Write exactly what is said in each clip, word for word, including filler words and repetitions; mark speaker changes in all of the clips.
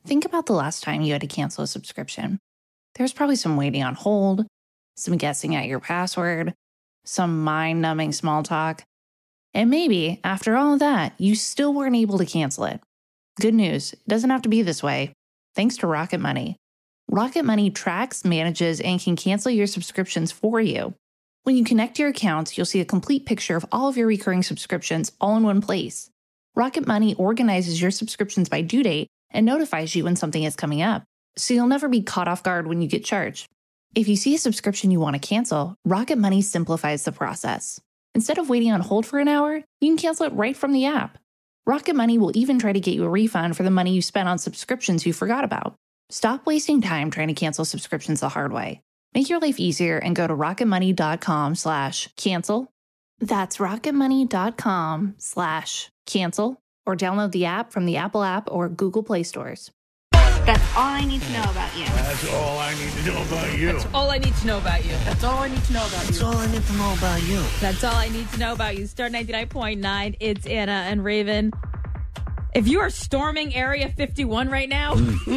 Speaker 1: Think about the last time you had to cancel a subscription. There was probably some waiting on hold, some guessing at your password, some mind-numbing small talk. And maybe, after all of that, you still weren't able to cancel it. Good news, it doesn't have to be this way. Thanks to Rocket Money. Rocket Money tracks, manages, and can cancel your subscriptions for you. When you connect your accounts, you'll see a complete picture of all of your recurring subscriptions all in one place. Rocket Money organizes your subscriptions by due date and notifies you when something is coming up, so you'll never be caught off guard when you get charged. If you see a subscription you want to cancel, Rocket Money simplifies the process. Instead of waiting on hold for an hour, you can cancel it right from the app. Rocket Money will even try to get you a refund for the money you spent on subscriptions you forgot about. Stop wasting time trying to cancel subscriptions the hard way. Make your life easier and go to rocketmoney.com slash cancel. That's rocketmoney.com slash cancel or download the app from the Apple app or Google Play stores.
Speaker 2: That's all I need to know about you.
Speaker 3: That's all I need to know about you.
Speaker 4: That's all I need to know about you.
Speaker 2: That's all I need to know about
Speaker 3: That's
Speaker 2: you.
Speaker 3: all I need to know about you.
Speaker 4: That's all I need to know about you. Star ninety-nine point nine. It's Anna and Raven. If you are storming Area fifty-one right now,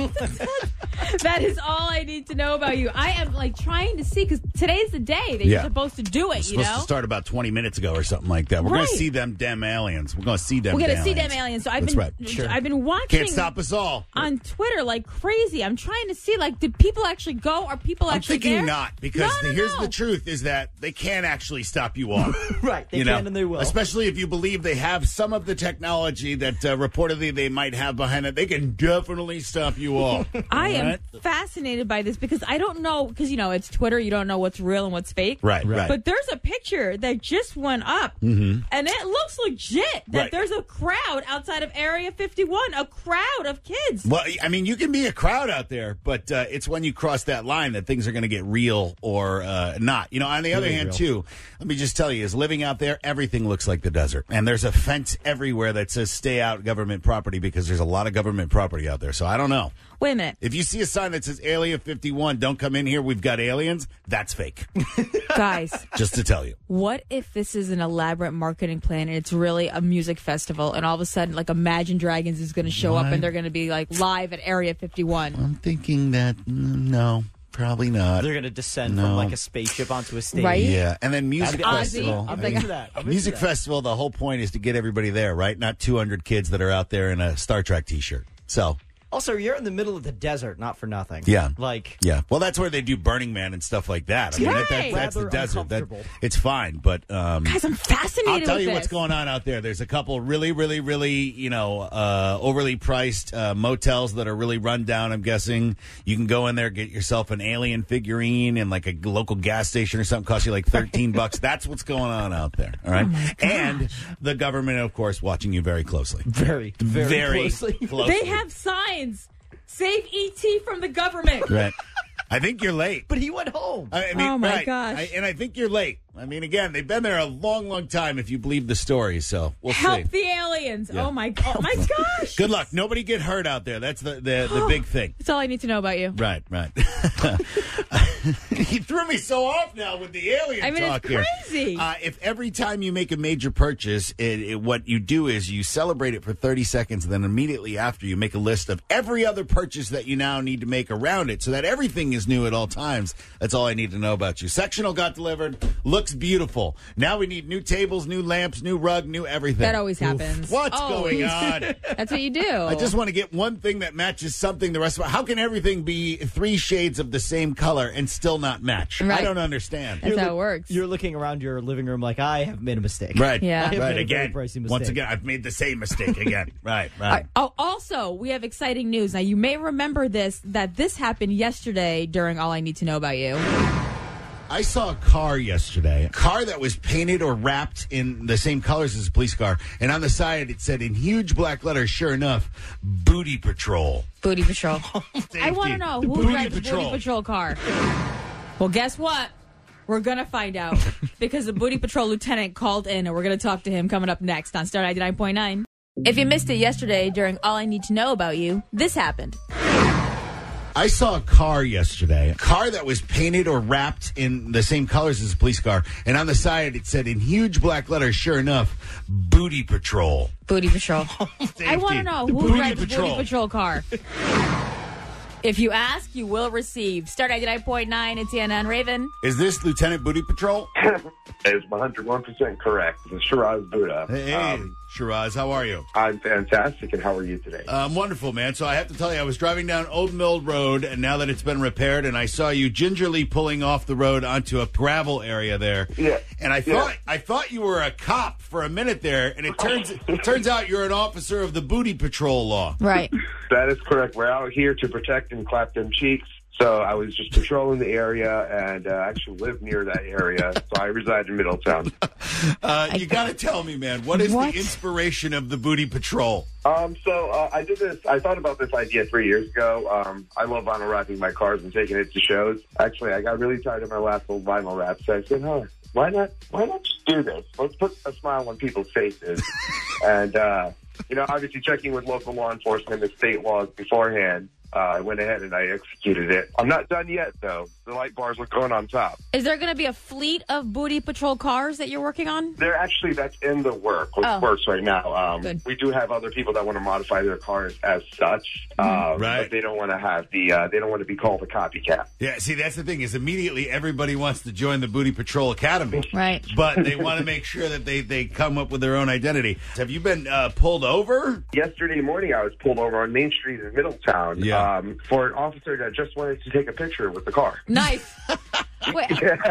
Speaker 4: that is all I need to know about you. I am like trying to see, because today's the day that
Speaker 3: Yeah.
Speaker 4: you're supposed to do it,
Speaker 3: It's
Speaker 4: you
Speaker 3: supposed
Speaker 4: know?
Speaker 3: to start about twenty minutes ago or something like that. We're going
Speaker 4: Right.
Speaker 3: to see them damn aliens. We're going to see them
Speaker 4: We're
Speaker 3: damn
Speaker 4: going to see
Speaker 3: aliens.
Speaker 4: them aliens. So I've
Speaker 3: That's
Speaker 4: been
Speaker 3: right. Sure.
Speaker 4: I've been watching
Speaker 3: Can't stop us all.
Speaker 4: on Twitter like crazy. I'm trying to see, like, did people actually go? Are people
Speaker 3: I'm
Speaker 4: actually
Speaker 3: thinking
Speaker 4: there?
Speaker 3: not, because
Speaker 4: No,
Speaker 3: the,
Speaker 4: no,
Speaker 3: here's
Speaker 4: no.
Speaker 3: the truth is that they can actually stop you all.
Speaker 5: Right, they
Speaker 3: you
Speaker 5: can
Speaker 3: know?
Speaker 5: and they will.
Speaker 3: Especially if you believe they have some of the technology that uh, reportedly they might have behind it. They can definitely stop you all.
Speaker 4: I am
Speaker 3: Right?
Speaker 4: fascinated by this because I don't know, because, you know, it's Twitter. You don't know what's real and what's fake.
Speaker 3: Right, right.
Speaker 4: But there's a picture that just went up,
Speaker 3: Mm-hmm.
Speaker 4: and it looks legit that
Speaker 3: Right.
Speaker 4: there's a crowd outside of Area fifty-one, a crowd of kids.
Speaker 3: Well, I mean, you can be a crowd out there, but uh, it's when you cross that line that things are going to get real or uh, not. You know, on the other
Speaker 5: Really
Speaker 3: hand,
Speaker 5: real.
Speaker 3: too, let me just tell you, is living out there, everything looks like the desert. And there's a fence everywhere that says stay out government property because there's a lot of government property out there. So I don't know.
Speaker 4: Wait a minute.
Speaker 3: If you see a sign that says Area fifty-one, don't come in here, we've got aliens, that's fake.
Speaker 4: Guys,
Speaker 3: Just to tell you.
Speaker 4: what if this is an elaborate marketing plan and it's really a music festival, and all of a sudden, like, Imagine Dragons is going to show up
Speaker 3: What?
Speaker 4: and they're going to be, like, live at Area fifty-one?
Speaker 3: I'm thinking that, mm, no, probably not.
Speaker 5: They're going to descend
Speaker 3: No.
Speaker 5: from like a spaceship onto a stage.
Speaker 4: Right?
Speaker 3: Yeah, and then music
Speaker 5: Ozzy,
Speaker 3: festival.
Speaker 5: I'm
Speaker 3: I
Speaker 5: into
Speaker 3: mean,
Speaker 5: that. I'm into
Speaker 3: music
Speaker 5: that.
Speaker 3: festival. The whole point is to get everybody there, right? Not two hundred kids that are out there in a Star Trek T-shirt. So
Speaker 5: Also, you're in the middle of the desert, not for nothing.
Speaker 3: Yeah.
Speaker 5: Like,
Speaker 3: yeah, well, that's where they do Burning Man and stuff like that. I mean, that, that,
Speaker 4: Right.
Speaker 3: that's the
Speaker 5: Rather
Speaker 3: desert. That,
Speaker 5: uncomfortable.
Speaker 3: it's fine, but um,
Speaker 4: Guys, I'm fascinated
Speaker 3: I'll tell
Speaker 4: with
Speaker 3: you
Speaker 4: this.
Speaker 3: what's going on out there. There's a couple really, really, really, you know, uh, overly priced uh, motels that are really run down, I'm guessing. You can go in there, get yourself an alien figurine in like a local gas station or something, cost you like thirteen bucks. That's what's going on out there, all right? And the government, of course, watching you very closely.
Speaker 5: very, very,
Speaker 3: Very
Speaker 5: closely.
Speaker 3: closely.
Speaker 4: They have signs. Save E T from the government.
Speaker 3: Right. I think you're late.
Speaker 5: But he went home.
Speaker 3: I mean,
Speaker 4: Oh, my
Speaker 3: right.
Speaker 4: gosh.
Speaker 3: I, and I think you're late. I mean, again, they've been there a long, long time if you believe the stories, so we'll
Speaker 4: Help
Speaker 3: see.
Speaker 4: the aliens.
Speaker 3: Yeah.
Speaker 4: Oh, my, oh my gosh.
Speaker 3: Good luck. Nobody get hurt out there. That's the, the, the big thing.
Speaker 4: That's all I need to know about you.
Speaker 3: Right, right. He threw me so off now with the alien
Speaker 4: I mean,
Speaker 3: talk
Speaker 4: it's
Speaker 3: here.
Speaker 4: crazy.
Speaker 3: Uh, if every time you make a major purchase, it, it, what you do is you celebrate it for thirty seconds, and then immediately after you make a list of every other purchase that you now need to make around it so that everything is new at all times. That's all I need to know about you. Sectional got delivered. Looks beautiful. Now we need new tables, new lamps, new rug, new everything.
Speaker 4: That always happens.
Speaker 3: What's
Speaker 4: Always.
Speaker 3: going on?
Speaker 4: That's what you do.
Speaker 3: I just want to get one thing that matches something the rest of it. How can everything be three shades of the same color and still not match? I
Speaker 4: Right.
Speaker 3: don't understand.
Speaker 4: That's how it
Speaker 5: look-
Speaker 4: works.
Speaker 5: You're looking around your living room like, I have made a mistake.
Speaker 3: Right.
Speaker 4: Yeah. I have
Speaker 5: made a
Speaker 3: Right.
Speaker 5: very
Speaker 3: Again.
Speaker 5: pricey mistake.
Speaker 3: Once again, I've made the same mistake again. Right. Right.
Speaker 4: Oh, also, we have exciting news. Now, you may remember this, that this happened yesterday during All I Need to Know About You.
Speaker 3: I saw a car yesterday, a car that was painted or wrapped in the same colors as a police car, and on the side it said in huge black letters, sure enough, Booty Patrol.
Speaker 4: Booty Patrol. I want to know who
Speaker 3: Booty
Speaker 4: drives the
Speaker 3: Patrol.
Speaker 4: Booty Patrol car. Well, guess what? We're going to find out because the Booty Patrol lieutenant called in, and we're going to talk to him coming up next on Star ninety-nine point nine. If you missed it yesterday during All I Need to Know About You, this happened.
Speaker 3: I saw a car yesterday, a car that was painted or wrapped in the same colors as a police car, and on the side it said in huge black letters, sure enough, Booty Patrol.
Speaker 4: Booty Patrol. I want to know who
Speaker 3: Booty
Speaker 4: rides a
Speaker 3: Patrol.
Speaker 4: Booty Patrol car. If you ask, you will receive. Star ninety-nine point nine, it's Anna and Raven.
Speaker 3: Is this Lieutenant Booty Patrol?
Speaker 6: It's one hundred one percent correct. This is Shiraz Buddha.
Speaker 3: Hey,
Speaker 6: Um,
Speaker 3: Shiraz, how are you?
Speaker 6: I'm fantastic, and how are you today?
Speaker 3: Um, wonderful, man. So I have to tell you, I was driving down Old Mill Road, and now that it's been repaired, and I saw you gingerly pulling off the road onto a gravel area there.
Speaker 6: Yeah.
Speaker 3: And I
Speaker 6: Yeah.
Speaker 3: thought I thought you were a cop for a minute there, and it turns it turns out you're an officer of the Booty Patrol law.
Speaker 4: Right.
Speaker 6: That is correct. We're out here to protect and clap them cheeks. So I was just patrolling the area and uh, actually live near that area. So I reside in Middletown.
Speaker 3: Uh, you got to tell me, man, what is
Speaker 4: What?
Speaker 3: the inspiration of the Booty Patrol?
Speaker 6: Um, so uh, I did this. I thought about this idea three years ago. Um, I love vinyl wrapping my cars and taking it to shows. Actually, I got really tired of my last old vinyl wrap, so I said, "Huh, why not? Why not just do this? Let's put a smile on people's faces." and uh, you know, obviously checking with local law enforcement and state laws beforehand. Uh, I went ahead and I executed it. I'm not done yet, though. The light bars look going on top.
Speaker 4: Is there going to be a fleet of Booty Patrol cars that you're working on?
Speaker 6: They're actually, that's in the work, which
Speaker 4: Oh.
Speaker 6: works right now. Um,
Speaker 4: Good.
Speaker 6: we do have other people that want to modify their cars as such, uh,
Speaker 3: Right.
Speaker 6: but they don't want to have the, uh, they don't want to be called a copycat.
Speaker 3: Yeah, see, that's the thing is immediately everybody wants to join the Booty Patrol Academy.
Speaker 4: Right.
Speaker 3: But they want to make sure that they, they come up with their own identity. Have you been uh, pulled over?
Speaker 6: Yesterday morning, I was pulled over on Main Street in Middletown
Speaker 3: Yeah.
Speaker 6: um, for an officer that just wanted to take a picture with the car.
Speaker 4: Nice. Wait,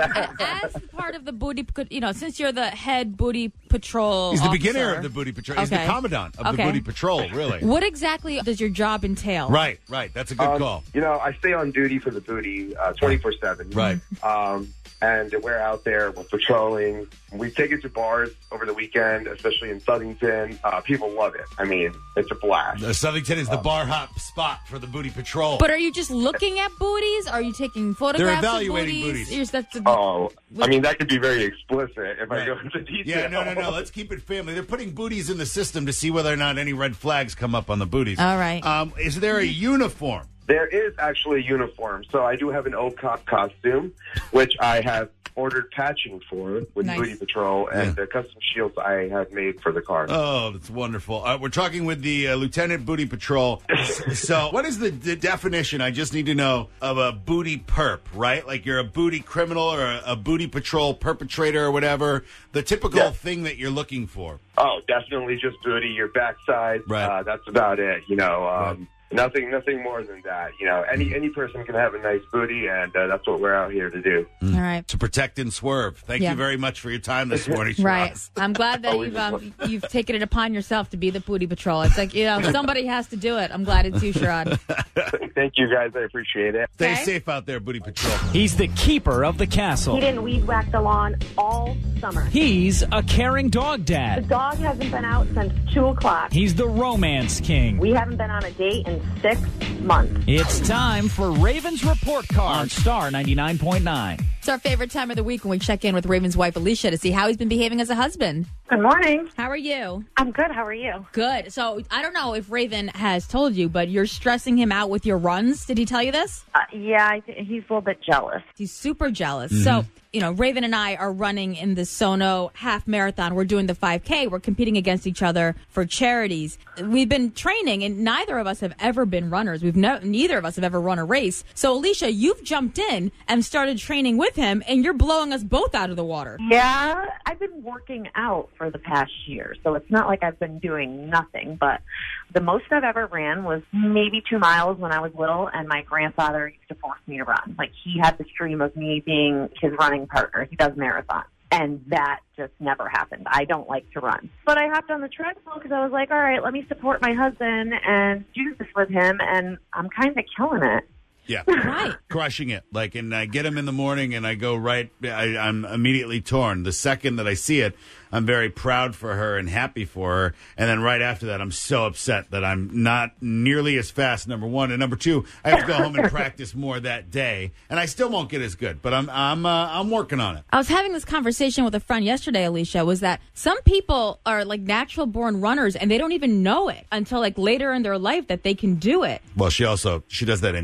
Speaker 4: as part of the Booty, you know, since you're the head Booty Patrol
Speaker 3: He's the
Speaker 4: officer,
Speaker 3: beginner of the Booty Patrol. He's the
Speaker 4: Okay.
Speaker 3: commandant of the
Speaker 4: Okay.
Speaker 3: Booty Patrol, really.
Speaker 4: What exactly does your job entail?
Speaker 3: Right, right. That's a good
Speaker 6: Um,
Speaker 3: call.
Speaker 6: You know, I stay on duty for the booty uh, twenty-four seven.
Speaker 3: Right.
Speaker 6: Um, and we're out there, we're patrolling. We take it to bars over the weekend, especially in Southington. Uh, people love it. I mean, it's a blast.
Speaker 3: Uh, Southington is the bar hop spot for the Booty Patrol.
Speaker 4: But are you just looking at booties? Are you taking photographs
Speaker 3: evaluating
Speaker 4: of booties?
Speaker 3: booties.
Speaker 4: You're- that's the-
Speaker 6: Oh, I mean, that could be very explicit if
Speaker 3: Right.
Speaker 6: I go into detail.
Speaker 3: yeah, no, no, no. Let's keep it family. They're putting booties in the system to see whether or not any red flags come up on the booties.
Speaker 4: All right.
Speaker 3: Um, is there a uniform?
Speaker 6: There is actually a uniform. So I do have an old cop costume, which I have ordered patching for with
Speaker 4: Nice.
Speaker 6: Booty Patrol and
Speaker 3: Yeah.
Speaker 6: the custom shields I have made for the car.
Speaker 3: Oh, that's wonderful. Uh, we're talking with the uh, Lieutenant Booty Patrol. So, what is the, the definition? I just need to know of a booty perp, right? Like you're a booty criminal or a, a Booty Patrol perpetrator or whatever. The typical
Speaker 6: Yeah.
Speaker 3: thing that you're looking for.
Speaker 6: Oh, definitely just booty, your backside.
Speaker 3: Right.
Speaker 6: Uh, that's about it. You know, um,
Speaker 3: Right.
Speaker 6: nothing, nothing more than that. You know, any any person can have a nice booty, and uh, that's what we're out here to do.
Speaker 4: All right.
Speaker 3: To protect and swerve. Thank
Speaker 4: Yeah.
Speaker 3: you very much for your time this morning,
Speaker 4: Right.
Speaker 3: Shiraz.
Speaker 4: I'm glad that
Speaker 6: Always
Speaker 4: you've
Speaker 6: a
Speaker 4: um, you've taken it upon yourself to be the Booty Patrol. It's like, you know, somebody has to do it. I'm glad it's you, Sherrod.
Speaker 6: Thank you, guys. I appreciate it.
Speaker 3: Stay
Speaker 4: Okay.
Speaker 3: safe out there, Booty Patrol.
Speaker 7: He's the keeper of the castle.
Speaker 8: He didn't weed whack the lawn all summer.
Speaker 7: He's a caring dog
Speaker 8: The
Speaker 7: dad.
Speaker 8: dog hasn't been out since two o'clock.
Speaker 7: He's the romance king.
Speaker 8: We haven't been on a date in six months.
Speaker 7: It's time for Raven's Report Card on Star ninety-nine point nine.
Speaker 4: It's our favorite time of the week when we check in with Raven's wife, Alicia, to see how he's been behaving as a husband.
Speaker 8: Good morning.
Speaker 4: How are you?
Speaker 8: I'm good. How are you?
Speaker 4: Good. So I don't know if Raven has told you, but you're stressing him out with your runs. Did he tell you this?
Speaker 8: Uh, yeah, I th- he's a little bit jealous.
Speaker 4: He's super jealous. So, you know, Raven and I are running in the Sono half marathon. We're doing the five K. We're competing against each other for charities. We've been training, and neither of us have ever been runners. We've no, neither of us have ever run a race. So, Alicia, you've jumped in and started training with him, and you're blowing us both out of the water.
Speaker 8: Yeah, I've been working out for the past year, so it's not like I've been doing nothing. But the most I've ever ran was maybe two miles when I was little, and my grandfather used to force me to run. Like, he had this dream of me being his running partner. He does marathons. And that just never happened. I don't like to run. But I hopped on the treadmill because I was like, all right, let me support my husband and do this with him, and I'm kind of killing it.
Speaker 3: Yeah.
Speaker 4: Right.
Speaker 3: Crushing it. Like, and I get him in the morning and I go right, I, I'm immediately torn. The second that I see it, I'm very proud for her and happy for her. And then right after that, I'm so upset that I'm not nearly as fast, number one. And number two, I have to go home and practice more that day. And I still won't get as good, but I'm, I'm, uh, I'm working on it.
Speaker 4: I was having this conversation with a friend yesterday, Alicia, was that some people are like natural born runners and they don't even know it until like later in their life that they can do it.
Speaker 3: Well, she also, she does that insanity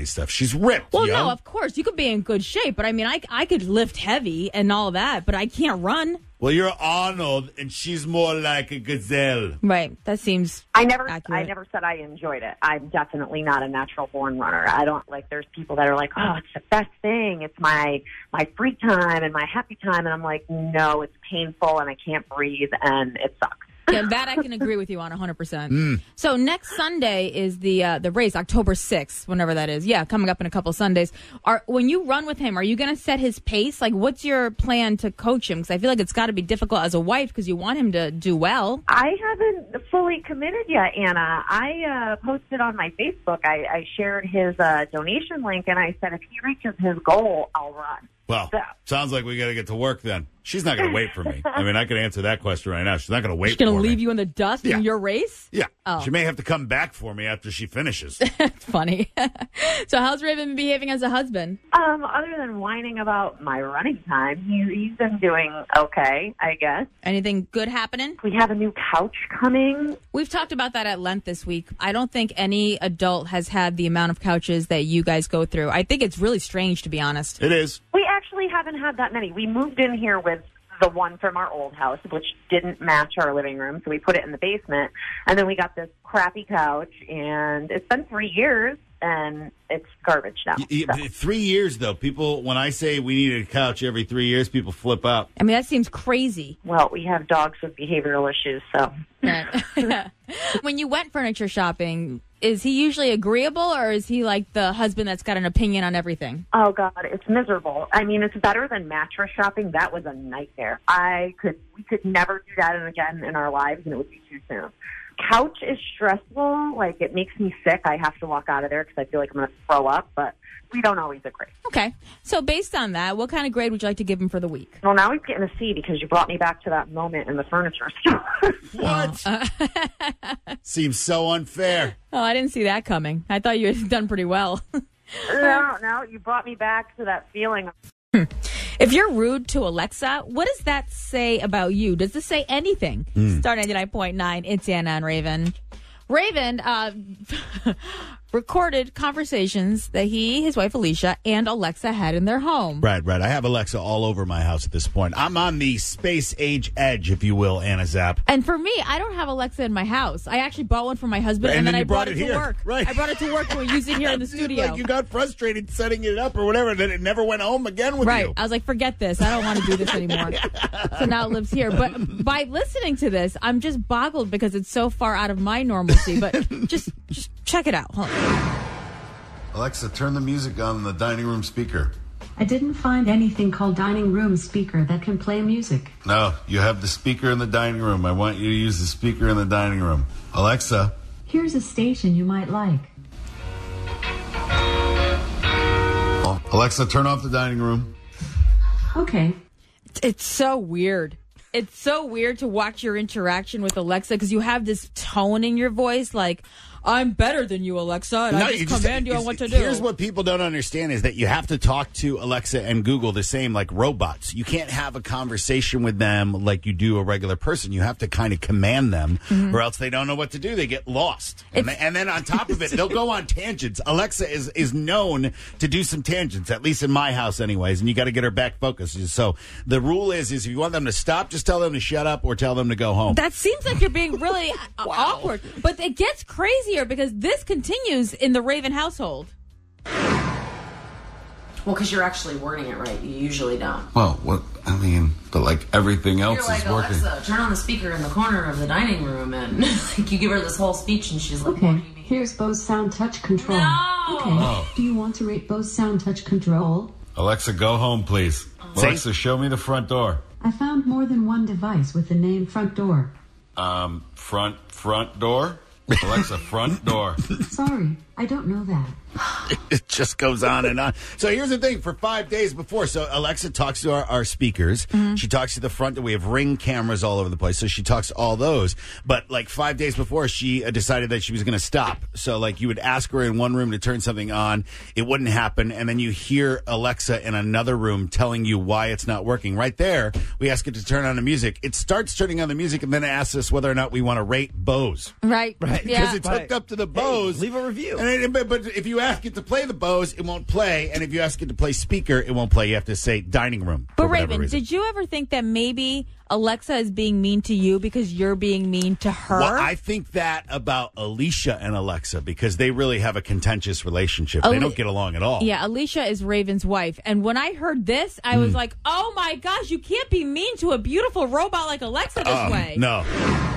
Speaker 3: body stuff. She's ripped.
Speaker 4: Well,
Speaker 3: yo.
Speaker 4: no, of course. You could be in good shape, but I mean, I, I could lift heavy and all that, but I can't run.
Speaker 3: Well, you're Arnold, and she's more like a gazelle.
Speaker 4: Right. That seems
Speaker 8: I never,
Speaker 4: accurate.
Speaker 8: I never said I enjoyed it. I'm definitely not a natural born runner. I don't like. There's people that are like, "Oh, it's the best thing. It's my my free time and my happy time," and I'm like, "No, it's painful and I can't breathe and it sucks."
Speaker 4: Yeah, that I can agree with you on one hundred percent. Mm. So next Sunday is the uh, the race, October sixth, whenever that is. Yeah, coming up in a couple of Sundays. Are When you run with him, are you going to set his pace? Like, what's your plan to coach him? Because I feel like it's got to be difficult as a wife because you want him to do well.
Speaker 8: I haven't fully committed yet, Anna. I uh, posted on my Facebook. I, I shared his uh, donation link, and I said if he reaches his goal, I'll run.
Speaker 3: Well,
Speaker 8: So-
Speaker 3: sounds like we got to get to work then. She's not going to wait for me. I mean, I could answer that question right now. She's not going to wait
Speaker 4: She's going
Speaker 3: for
Speaker 4: to
Speaker 3: me.
Speaker 4: leave you in the dust
Speaker 3: Yeah.
Speaker 4: in your race?
Speaker 3: Yeah.
Speaker 4: Oh.
Speaker 3: She may have to come back for me after she finishes.
Speaker 4: It's funny. So how's Raven behaving as a husband?
Speaker 8: Um, other than whining about my running time, he, he's been doing okay, I guess.
Speaker 4: Anything good happening?
Speaker 8: We have a new couch coming.
Speaker 4: We've talked about that at length this week. I don't think any adult has had the amount of couches that you guys go through. I think it's really strange, to be honest.
Speaker 3: It is.
Speaker 8: We actually haven't had that many. We moved in here with the one from our old house, which didn't match our living room, so we put it in the basement. And then we got this crappy couch, and it's been three years, and it's garbage now.
Speaker 3: Y- y-
Speaker 8: So.
Speaker 3: Three years, though. People, when I say we need a couch every three years, people flip out.
Speaker 4: I mean, that seems crazy.
Speaker 8: Well, we have dogs with behavioral issues, so.
Speaker 4: When you went furniture shopping, is he usually agreeable, or is he like the husband that's got an opinion on everything?
Speaker 8: Oh, God, it's miserable. I mean, it's better than mattress shopping. That was a nightmare. I could, we could never do that again in our lives, and it would be too soon. Couch is stressful. Like, it makes me sick. I have to walk out of there because I feel like I'm going to throw up, but we don't always agree.
Speaker 4: Okay. So based on that, what kind of grade would you like to give him for the week?
Speaker 8: Well, now he's getting a C because you brought me back to that moment in the furniture store.
Speaker 3: What? Seems so unfair.
Speaker 4: Oh, I didn't see that coming. I thought you had done pretty well.
Speaker 8: no, no, you brought me back to that feeling.
Speaker 4: If you're rude to Alexa, what does that say about you? Does this say anything?
Speaker 3: Mm.
Speaker 4: Star ninety-nine point nine, it's Anna and Raven. Raven uh, recorded conversations that he, his wife Alicia, and Alexa had in their home.
Speaker 3: Right, right. I have Alexa all over my house at this point. I'm on the space age edge, if you will, Anna Zapp.
Speaker 4: And for me, I don't have Alexa in my house. I actually bought one for my husband,
Speaker 3: And
Speaker 4: and,
Speaker 3: then
Speaker 4: then,
Speaker 3: you
Speaker 4: I brought,
Speaker 3: brought
Speaker 4: it
Speaker 3: it
Speaker 4: to
Speaker 3: here.
Speaker 4: work.
Speaker 3: Right.
Speaker 4: I brought it to work and we use it here in the studio.
Speaker 3: Like you got frustrated setting it up or whatever, then it never went home again with
Speaker 4: Right.
Speaker 3: you.
Speaker 4: I was like, forget this. I don't want to do this anymore. So now it lives here. But by listening to this, I'm just boggled because it's so far out of my normalcy. But just just check it out. Hold on.
Speaker 9: Alexa, turn the music on in the dining room speaker.
Speaker 10: I didn't find anything called dining room speaker that can play music.
Speaker 9: No, you have the speaker in the dining room. I want you to use the speaker in the dining room. Alexa.
Speaker 10: Here's a station you might like.
Speaker 9: Alexa, turn off the dining room.
Speaker 10: Okay.
Speaker 4: It's so weird. It's so weird to watch your interaction with Alexa because you have this tone in your voice like, I'm better than you, Alexa, and
Speaker 3: No,
Speaker 4: I just
Speaker 3: you just-
Speaker 4: command you on what to do.
Speaker 3: Here's what people don't understand is that you have to talk to Alexa and Google the same like robots. You can't have a conversation with them like you do a regular person. You have to kind of command them
Speaker 4: Mm-hmm.
Speaker 3: or else they don't know what to do. They get lost. And, they- and then on top of it, they'll go on tangents. Alexa is, is known to do some tangents, at least in my house anyways, and you got to get her back focused. So the rule is, is if you want them to stop, just tell them to shut up or tell them to go home.
Speaker 4: That seems like you're being really uh, awkward. But it gets crazier because this continues in the Raven household.
Speaker 11: Well, because you're actually wording it right. You usually don't.
Speaker 9: Well, what, I mean, but like everything else
Speaker 11: You're like,
Speaker 9: is working.
Speaker 11: Alexa, turn on the speaker in the corner of the dining room, and like you give her this whole speech, and she's like,
Speaker 10: Okay, here's Bose Sound Touch Control.
Speaker 11: No!
Speaker 10: Okay,
Speaker 9: Oh.
Speaker 10: do you want to rate Bose Sound Touch Control?
Speaker 9: Alexa, go home, please. Alexa, show me the front door.
Speaker 10: I found more than one device with the name front door.
Speaker 9: Um, front, front door? Alexa, front door.
Speaker 10: Sorry, I don't know that.
Speaker 3: It just goes on and on. So here's the thing. For five days before, so Alexa talks to our, our speakers.
Speaker 4: Mm-hmm.
Speaker 3: She talks to the front. We have Ring cameras all over the place. So she talks to all those. But like five days before, she uh, decided that she was going to stop. So like you would ask her in one room to turn something on. It wouldn't happen. And then you hear Alexa in another room telling you why it's not working. Right there, we ask it to turn on the music. It starts turning on the music and then it asks us whether or not we want to rate Bose.
Speaker 4: Right.
Speaker 5: Right.
Speaker 3: Because
Speaker 4: Yeah.
Speaker 3: it's hooked up to the Bose.
Speaker 5: Hey, leave a review.
Speaker 3: And And it, but, but if you ask it to play the Bose, it won't play. And if you ask it to play speaker, it won't play. You have to say dining room.
Speaker 4: But Raven, reason. did you ever think that maybe Alexa is being mean to you because you're being mean to her?
Speaker 3: Well, I think that about Alicia and Alexa because they really have a contentious relationship.
Speaker 4: Ale-
Speaker 3: they don't get along at all.
Speaker 4: Yeah, Alicia is Raven's wife. And when I heard this, I mm. was like, oh my gosh, you can't be mean to a beautiful robot like Alexa this
Speaker 3: um,
Speaker 4: way.
Speaker 3: No.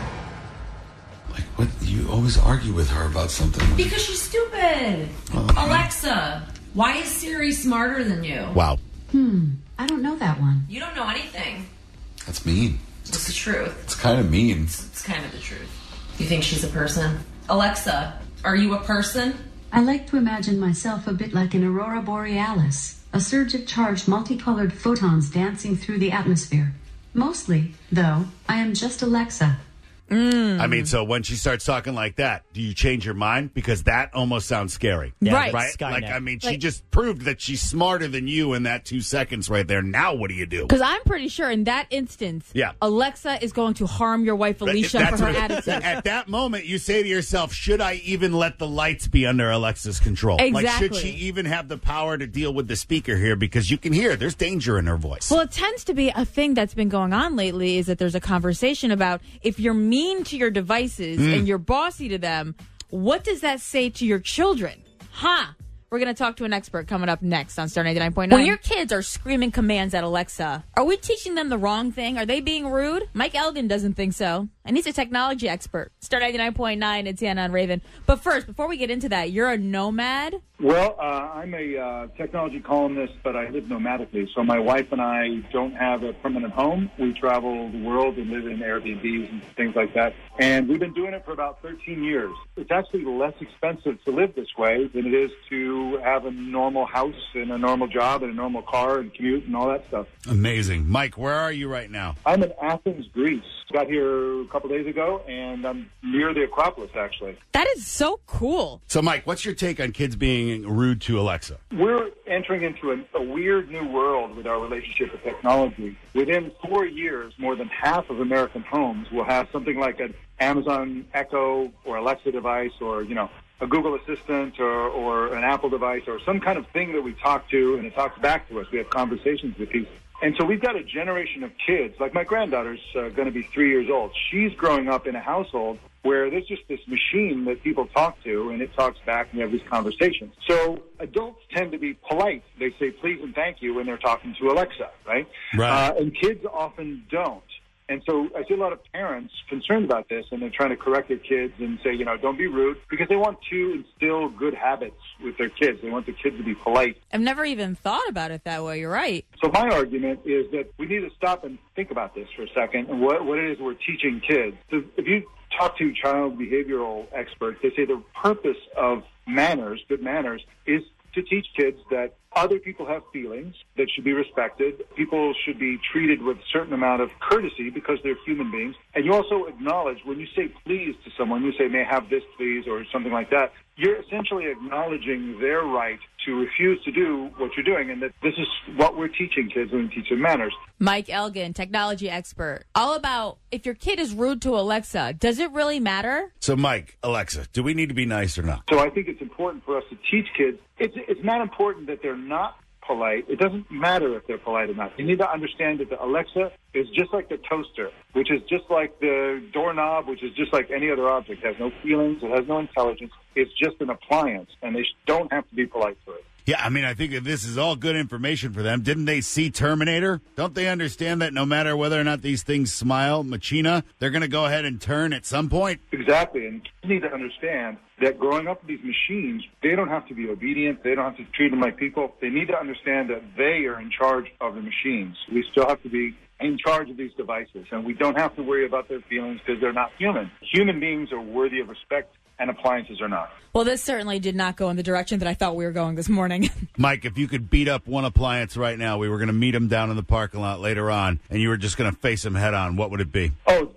Speaker 9: Like, what? You always argue with her about something.
Speaker 11: Because she's stupid. Oh. Alexa, why is Siri smarter than you?
Speaker 3: Wow.
Speaker 10: Hmm, I don't know that one.
Speaker 11: You don't know anything.
Speaker 9: That's mean.
Speaker 11: It's the truth.
Speaker 9: It's kind of mean.
Speaker 11: It's, it's kind of the truth. You think she's a person? Alexa, are you a person?
Speaker 10: I like to imagine myself a bit like an aurora borealis, a surge of charged multicolored photons dancing through the atmosphere. Mostly, though, I am just Alexa.
Speaker 4: Mm.
Speaker 3: I mean, so when she starts talking like that, do you change your mind? Because that almost sounds scary.
Speaker 4: Yeah, right.
Speaker 3: Right?
Speaker 5: Skynet.
Speaker 3: Like, I mean, she
Speaker 4: like,
Speaker 3: just proved that she's smarter than you in that two seconds right there. Now what do you do?
Speaker 4: Because I'm pretty sure in that instance,
Speaker 3: yeah.
Speaker 4: Alexa is going to harm your wife, Alicia, for her
Speaker 3: what,
Speaker 4: attitude.
Speaker 3: At that moment, you say to yourself, should I even let the lights be under Alexa's control?
Speaker 4: Exactly.
Speaker 3: Like, should she even have the power to deal with the speaker here? Because you can hear there's danger in her voice.
Speaker 4: Well, it tends to be a thing that's been going on lately is that there's a conversation about if you're mean to your devices mm. and you're bossy to them, what does that say to your children? Huh? We're going to talk to an expert coming up next on Star ninety-nine point nine. When your kids are screaming commands at Alexa, are we teaching them the wrong thing? Are they being rude? Mike Elgin doesn't think so. And he's a technology expert. Star ninety-nine point nine, it's Anna and Raven. But first, before we get into that, you're a nomad?
Speaker 12: Well, uh, I'm a uh, technology columnist, but I live nomadically. So my wife and I don't have a permanent home. We travel the world and live in Airbnbs and things like that. And we've been doing it for about thirteen years. It's actually less expensive to live this way than it is to have a normal house and a normal job and a normal car and commute and all that stuff.
Speaker 3: Amazing. Mike, where are you right now?
Speaker 12: I'm in Athens, Greece. Got here a couple days ago, and I'm near the Acropolis, actually.
Speaker 4: That is so cool.
Speaker 3: So, Mike, what's your take on kids being rude to Alexa?
Speaker 12: We're entering into a, a weird new world with our relationship with technology. Within four years, more than half of American homes will have something like an Amazon Echo or Alexa device or, you know, a Google Assistant or, or an Apple device or some kind of thing that we talk to and it talks back to us. We have conversations with people. And so we've got a generation of kids, like my granddaughter's uh, going to be three years old. She's growing up in a household where there's just this machine that people talk to, and it talks back, and you have these conversations. So adults tend to be polite. They say please and thank you when they're talking to Alexa, right?
Speaker 3: Right.
Speaker 12: Uh, and kids often don't. And so I see a lot of parents concerned about this, and they're trying to correct their kids and say, you know, don't be rude, because they want to instill good habits with their kids. They want the kids to be polite.
Speaker 4: I've never even thought about it that way. You're right.
Speaker 12: So my argument is that we need to stop and think about this for a second and what, what it is we're teaching kids. So if you talk to child behavioral experts, they say the purpose of manners, good manners, is to teach kids that other people have feelings that should be respected. People should be treated with a certain amount of courtesy because they're human beings. And you also acknowledge when you say please to someone, you say, may I have this please, or something like that, you're essentially acknowledging their right to refuse to do what you're doing, and that this is what we're teaching kids when we teach them manners.
Speaker 4: Mike Elgin, technology expert. All about if your kid is rude to Alexa, does it really matter?
Speaker 3: So, Mike, Alexa, do we need to be nice or not?
Speaker 12: So I think it's important for us to teach kids. It's, it's not important that they're not polite. It doesn't matter if they're polite or not. You need to understand that the Alexa is just like the toaster, which is just like the doorknob, which is just like any other object. It has no feelings. It has no intelligence. It's just an appliance, and they don't have to be polite to it.
Speaker 3: Yeah, I mean, I think that this is all good information for them. Didn't they see Terminator? Don't they understand that no matter whether or not these things smile, machina, they're going to go ahead and turn at some point?
Speaker 12: Exactly, and you need to understand that growing up with these machines, they don't have to be obedient. They don't have to treat them like people. They need to understand that they are in charge of the machines. We still have to be in charge of these devices, and we don't have to worry about their feelings because they're not human. Human beings are worthy of respect, and appliances are not.
Speaker 4: Well, this certainly did not go in the direction that I thought we were going this morning.
Speaker 3: Mike, if you could beat up one appliance right now, we were going to meet him down in the parking lot later on, and you were just going to face him head on, what would it be?
Speaker 12: Oh, it's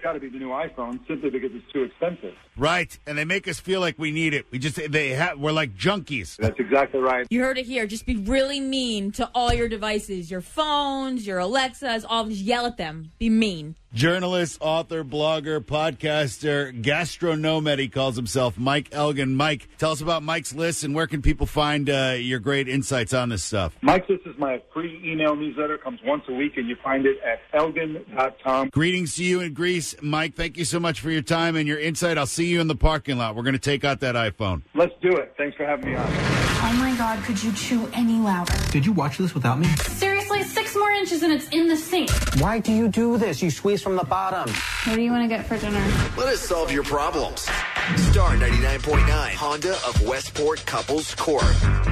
Speaker 12: got to be the new iPhone simply because it's too expensive.
Speaker 3: Right, and they make us feel like we need it. We just they ha- we're like junkies.
Speaker 12: That's exactly right.
Speaker 4: You heard it here. Just be really mean to all your devices, your phones, your Alexas, all. Just yell at them. Be mean.
Speaker 3: Journalist, author, blogger, podcaster, gastronomad, he calls himself, Mike Elgin. Mike, tell us about Mike's List and where can people find uh, your great insights on this stuff?
Speaker 12: Mike's List is my free email newsletter. It comes once a week, and you find it at elgin dot com.
Speaker 3: Greetings to you in Greece. Mike, thank you so much for your time and your insight. I'll see you in the parking lot. We're going to take out that iPhone.
Speaker 12: Let's do it. Thanks for having me on.
Speaker 13: Oh, my God, could you chew any louder?
Speaker 14: Did you watch this without me?
Speaker 13: Seriously, six more inches and it's in the sink.
Speaker 14: Why do you do this? You squeeze from the bottom.
Speaker 13: What do you want to get for dinner?
Speaker 15: Let us solve your problems. Star ninety-nine point nine, Honda of Westport Couples Court.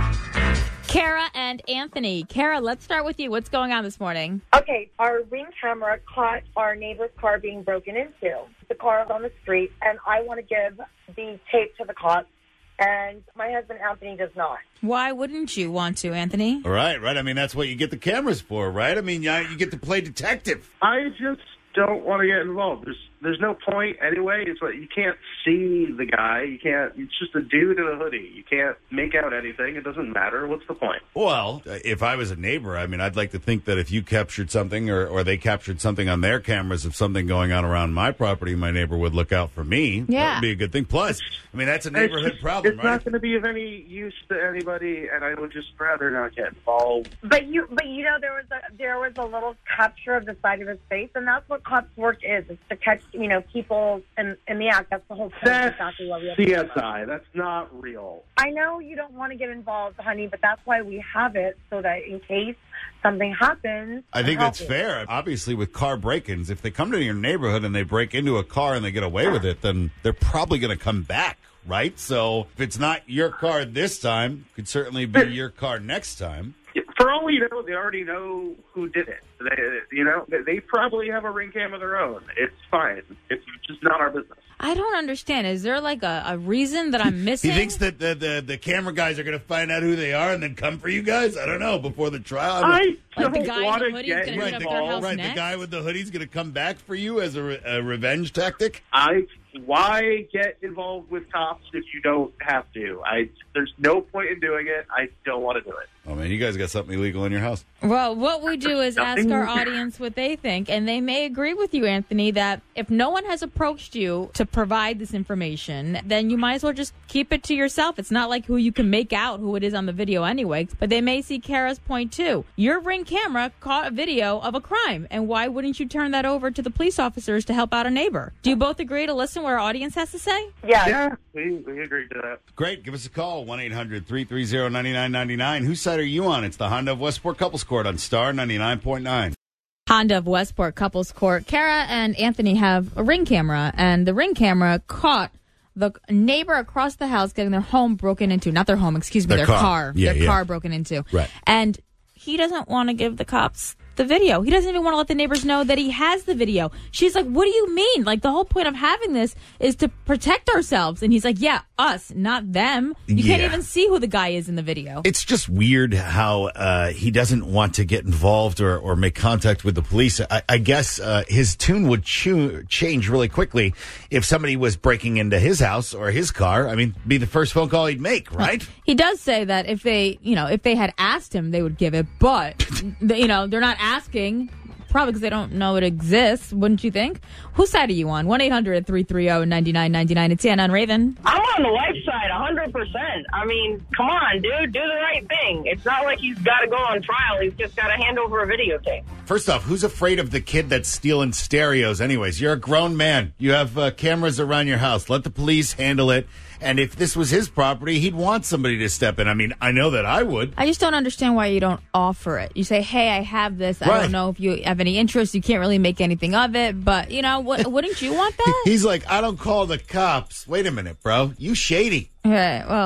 Speaker 4: Kara and Anthony. Kara, let's start with you. What's going on this morning?
Speaker 16: Okay, our Ring camera caught our neighbor's car being broken into. The car is on the street, and I want to give the tape to the cops, and my husband Anthony does not.
Speaker 4: Why wouldn't you want to, Anthony?
Speaker 3: Right, right. I mean, that's what you get the cameras for, right? I mean, you get to play detective.
Speaker 17: I just don't want to get involved. There's there's no point anyway. It's like you can't see the guy. You can't. It's just a dude in a hoodie. You can't make out anything. It doesn't matter. What's the point?
Speaker 3: Well, if I was a neighbor, I mean, I'd like to think that if you captured something or, or they captured something on their cameras of something going on around my property, my neighbor would look out for me.
Speaker 4: Yeah.
Speaker 3: That would be a good thing. Plus, I mean, that's a neighborhood
Speaker 17: it's,
Speaker 3: problem,
Speaker 17: It's
Speaker 3: right?
Speaker 17: not going to be of any use to anybody, and I would just rather not get involved.
Speaker 16: But you, but you know, there was a there was a little capture of the side of his face, and that's what cops' work is: is to catch, you know, people in, in the act. That's the whole point.
Speaker 17: That's
Speaker 16: exactly what we have
Speaker 17: C S I. That's not real.
Speaker 16: I know you don't want to get involved, honey, but that's why we have it, so that in case something happens.
Speaker 3: I think
Speaker 16: help
Speaker 3: that's
Speaker 16: you.
Speaker 3: fair. Obviously, with car break-ins, if they come to your neighborhood and they break into a car and they get away with it, then they're probably going to come back, right? So if it's not your car this time, it could certainly be your car next time.
Speaker 17: For all we know, they already know who did it. They, you know, they probably have a Ring cam of their own. It's fine. It's just not our business.
Speaker 4: I don't understand. Is there like a, a reason that I'm missing?
Speaker 3: He thinks that the, the, the camera guys are going to find out who they are and then come for you guys? I don't know. Before the trial?
Speaker 17: I
Speaker 4: Like
Speaker 17: don't
Speaker 4: the guy in
Speaker 17: want
Speaker 4: the
Speaker 17: to
Speaker 4: hoodie
Speaker 17: get
Speaker 4: is gonna hit up their
Speaker 17: involved.
Speaker 4: house
Speaker 3: Right,
Speaker 4: next?
Speaker 3: the guy with the hoodie's going to come back for you as a, re- a revenge tactic?
Speaker 17: I why get involved with cops if you don't have to? I there's no point in doing it. I don't want to do it.
Speaker 3: Oh, man, you guys got something illegal in your house.
Speaker 4: Well, what we do is ask our audience what they think, and they may agree with you, Anthony, that if no one has approached you to provide this information, then you might as well just keep it to yourself. It's not like who you can make out who it is on the video anyway, but they may see Kara's point too. Your Ring camera caught a video of a crime, and why wouldn't you turn that over to the police officers to help out a neighbor? Do you both agree to listen what our audience has to say?
Speaker 16: Yeah.
Speaker 17: Yeah, we, we agreed to that.
Speaker 3: Great. Give us a call, one eight hundred three three zero nine nine nine nine. Whose side are you on? It's the Honda of Westport Couples Court on Star ninety-nine point nine.
Speaker 4: Honda of Westport Couples Court. Kara and Anthony have a Ring camera, and the Ring camera caught the neighbor across the house getting their home broken into. Not their home, excuse me,
Speaker 3: Their
Speaker 4: their,
Speaker 3: car.
Speaker 4: car.
Speaker 3: Yeah,
Speaker 4: their
Speaker 3: yeah.
Speaker 4: car broken into.
Speaker 3: Right.
Speaker 4: And he doesn't want to give the cops the video. He doesn't even want to let the neighbors know that he has the video. She's like, what do you mean? Like, the whole point of having this is to protect ourselves. And he's like, yeah, us, not them. You can't
Speaker 3: Yeah.
Speaker 4: even see who the guy is in the video.
Speaker 3: It's just weird how uh, he doesn't want to get involved or, or make contact with the police. I, I guess uh, his tune would chew, change really quickly if somebody was breaking into his house or his car. I mean, be the first phone call he'd make, right?
Speaker 4: He does say that if they, you know, if they had asked him, they would give it. But, you know, they're not asking, probably because they don't know it exists, wouldn't you think? Whose side are you on? one eight hundred three three zero nine nine nine nine. It's Anna and Raven.
Speaker 18: I'm on the wife side, one hundred percent. I mean, come on, dude. Do the right thing. It's not like he's got to go on trial. He's just got to hand over a videotape.
Speaker 3: First off, who's afraid of the kid that's stealing stereos anyways? You're a grown man. You have uh, cameras around your house. Let the police handle it. And if this was his property, he'd want somebody to step in. I mean, I know that I would.
Speaker 4: I just don't understand why you don't offer it. You say, hey, I have this. I
Speaker 3: Right.
Speaker 4: don't know if you have any interest. You can't really make anything of it. But, you know, what, wouldn't you want that?
Speaker 3: He's like, I don't call the cops. Wait a minute, bro. You shady.
Speaker 4: Right, well,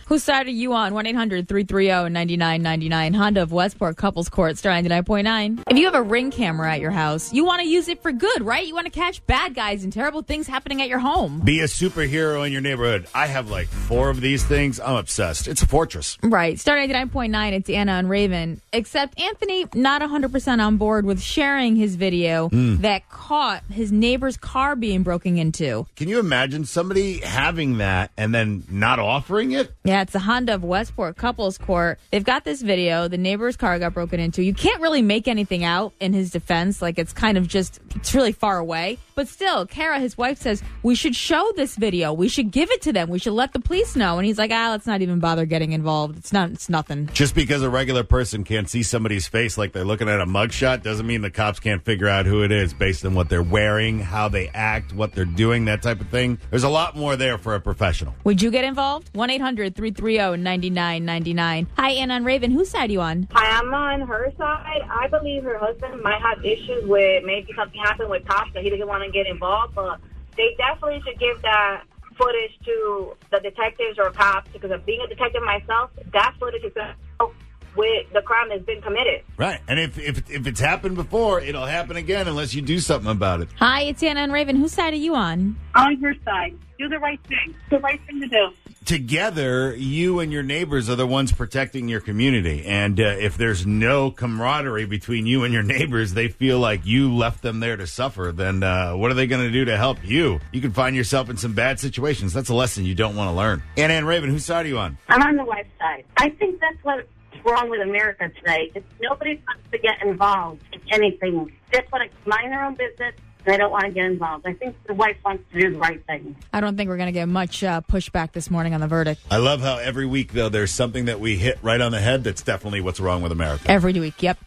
Speaker 4: Whose side are you on? one eight hundred three three zero nine nine nine nine. Honda of Westport Couples Court, Star ninety-nine point nine. If you have a Ring camera at your house, you want to use it for good, right? You want to catch bad guys and terrible things happening at your home.
Speaker 3: Be a superhero in your neighborhood. I have like four of these things. I'm obsessed. It's a fortress.
Speaker 4: Right. Star ninety-nine point nine, it's Anna and Raven. Except Anthony, not one hundred percent on board with sharing his video
Speaker 3: Mm.
Speaker 4: that caught his neighbor's car being broken into.
Speaker 3: Can you imagine somebody having that and then not offering it?
Speaker 4: Yeah, it's the Honda of Westport Couples Court. They've got this video. The neighbor's car got broken into. You can't really make anything out in his defense. Like, it's kind of just, it's really far away. But still, Kara, his wife, says, we should show this video. We should give it to them. We should let the police know. And he's like, ah, let's not even bother getting involved. It's not, it's nothing.
Speaker 3: Just because a regular person can't see somebody's face like they're looking at a mugshot doesn't mean the cops can't figure out who it is based on what they're wearing, how they act, what they're doing, that type of thing. There's a lot more there for a professional.
Speaker 4: Would you get involved? one eight hundred three three zero nine nine nine nine. Hi, Anna and Raven. Whose side are you on?
Speaker 19: Hi, I'm on her side. I believe her husband might have issues with maybe something happened with cops that he doesn't want to get involved, but they definitely should give that footage to the detectives or cops, because of being a detective myself, that footage is going to help with the crime that's been committed.
Speaker 3: Right. And if, if if it's happened before, it'll happen again unless you do something about it.
Speaker 4: Hi, it's Anna and Raven. Whose side are you on?
Speaker 20: On her side. Do the right thing. The right thing to do.
Speaker 3: Together, you and your neighbors are the ones protecting your community. And uh, if there's no camaraderie between you and your neighbors, they feel like you left them there to suffer, then uh, what are they going to do to help you? You can find yourself in some bad situations. That's a lesson you don't want to learn. Anna and Raven, whose side are you on?
Speaker 20: I'm on the wife's side. I think that's what's wrong with America today. It's nobody wants to get involved in anything. They just want to mind their own business. They don't want to get involved. I think the wife wants to do the right thing.
Speaker 4: I don't think we're going to get much uh, pushback this morning on the verdict.
Speaker 3: I love how every week, though, there's something that we hit right on the head that's definitely what's wrong with America.
Speaker 4: Every week, yep.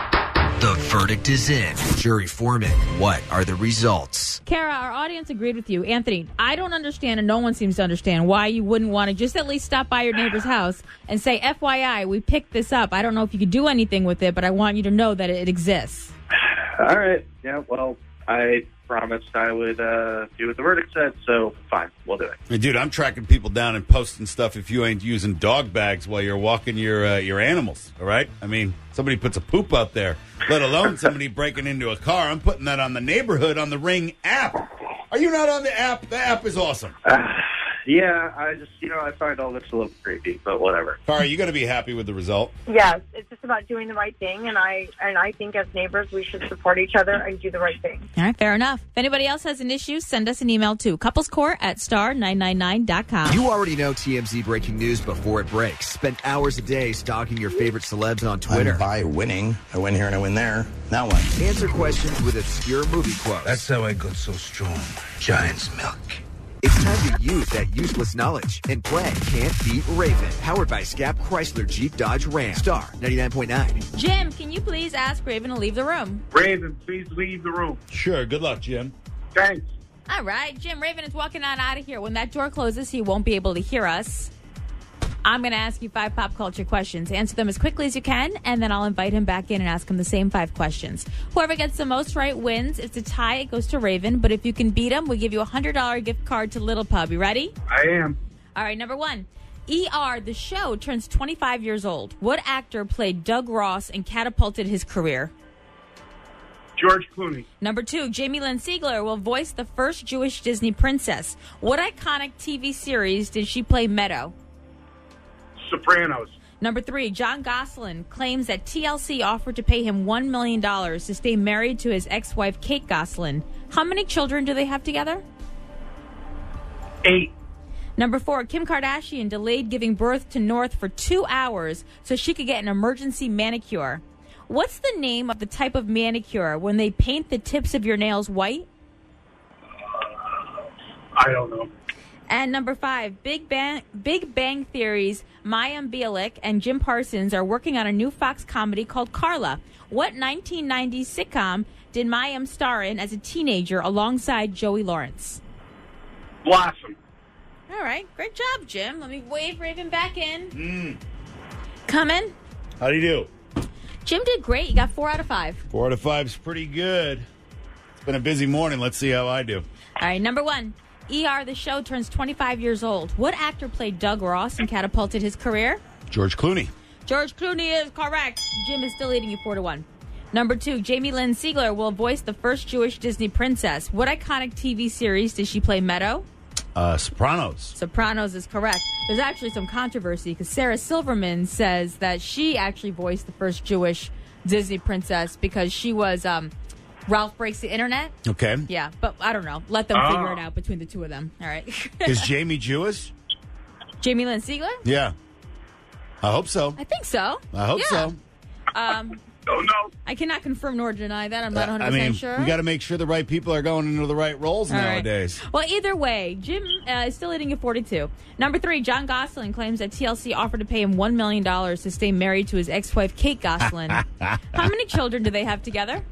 Speaker 15: The verdict is in. Jury foreman, what are the results?
Speaker 4: Kara, our audience agreed with you. Anthony, I don't understand, and no one seems to understand, why you wouldn't want to just at least stop by your neighbor's house and say, F Y I, we picked this up. I don't know if you could do anything with it, but I want you to know that it exists.
Speaker 17: All right. Yeah, well, I promised I would uh, do what the verdict said, so fine, we'll do it.
Speaker 3: Hey, dude, I'm tracking people down and posting stuff if you ain't using dog bags while you're walking your uh, your animals, all right? I mean, somebody puts a poop out there, let alone somebody breaking into a car. I'm putting that on the neighborhood on the Ring app. Are you not on the app? The app is awesome.
Speaker 17: Uh, yeah, I just, you know, I find all this a little creepy, but whatever.
Speaker 3: Kara, you got to be happy with the result.
Speaker 16: Yes, it's just about doing the right thing, and I and I think as neighbors we should support each other and do the right thing.
Speaker 4: All right, fair enough. If anybody else has an issue, send us an email to couplescourt at star nine nine nine dot com.
Speaker 15: You already know T M Z breaking news before it breaks. Spend hours a day stalking your favorite celebs on Twitter.
Speaker 14: I'm by winning. I win here and I win there. Now what?
Speaker 15: Answer questions with obscure movie quotes.
Speaker 21: That's how I got so strong. Giant's milk.
Speaker 15: It's time to use that useless knowledge and play Can't Beat Raven. Powered by Scap Chrysler Jeep Dodge Ram. Star ninety-nine point nine.
Speaker 4: Jim, can you please ask Raven to leave the room?
Speaker 12: Raven, please leave the room.
Speaker 3: Sure. Good luck, Jim.
Speaker 12: Thanks.
Speaker 4: All right, Jim, Raven is walking on out of here. When that door closes, he won't be able to hear us. I'm going to ask you five pop culture questions. Answer them as quickly as you can, and then I'll invite him back in and ask him the same five questions. Whoever gets the most right wins. If it's a tie, it goes to Raven. But if you can beat him, we give you a one hundred dollars gift card to Little Pub. You ready?
Speaker 12: I am.
Speaker 4: All right, number one. E R, the show, turns twenty-five years old. What actor played Doug Ross and catapulted his career?
Speaker 12: George Clooney.
Speaker 4: Number two, Jamie Lynn Sigler will voice the first Jewish Disney princess. What iconic T V series did she play Meadow?
Speaker 12: Sopranos.
Speaker 4: Number three, John Gosselin claims that T L C offered to pay him one million dollars to stay married to his ex-wife, Kate Gosselin. How many children do they have together?
Speaker 12: Eight.
Speaker 4: Number four, Kim Kardashian delayed giving birth to North for two hours so she could get an emergency manicure. What's the name of the type of manicure when they paint the tips of your nails white?
Speaker 12: I don't know.
Speaker 4: And number five, Big Bang, Big Bang Theory's Mayim Bialik and Jim Parsons are working on a new Fox comedy called Carla. What nineteen nineties sitcom did Mayim star in as a teenager alongside Joey Lawrence?
Speaker 12: Blossom.
Speaker 4: All right, great job, Jim. Let me wave Raven back in.
Speaker 3: Mm.
Speaker 4: Come in.
Speaker 3: How do you do?
Speaker 4: Jim did great. You got four out of five.
Speaker 3: Four out of five's pretty good. It's been a busy morning. Let's see how I do.
Speaker 4: All right, number one. E R, the show, turns twenty-five years old. What actor played Doug Ross and catapulted his career?
Speaker 3: George Clooney.
Speaker 4: George Clooney is correct. Jim is still leading you four to one. Number two, Jamie Lynn Sigler will voice the first Jewish Disney princess. What iconic T V series did she play Meadow?
Speaker 3: Uh, Sopranos.
Speaker 4: Sopranos is correct. There's actually some controversy because Sarah Silverman says that she actually voiced the first Jewish Disney princess because she was um, Ralph Breaks the Internet.
Speaker 3: Okay.
Speaker 4: Yeah, but I don't know. Let them
Speaker 3: Ah.
Speaker 4: figure it out between the two of them. All right.
Speaker 3: Is Jamie Jewish?
Speaker 4: Jamie Lynn Sigler?
Speaker 3: Yeah. I hope so.
Speaker 4: I think so.
Speaker 3: I hope
Speaker 4: Yeah.
Speaker 3: so.
Speaker 4: Um,
Speaker 3: oh, no.
Speaker 4: I cannot confirm nor deny that. I'm not one hundred
Speaker 3: I
Speaker 4: percent
Speaker 3: mean,
Speaker 4: sure.
Speaker 3: we got to make sure the right people are going into the right roles
Speaker 4: All right.
Speaker 3: nowadays.
Speaker 4: Well, either way, Jim uh, is still leading at forty-two. Number three, John Gosling claims that T L C offered to pay him one million dollars to stay married to his ex-wife, Kate Gosselin. How many children do they have together?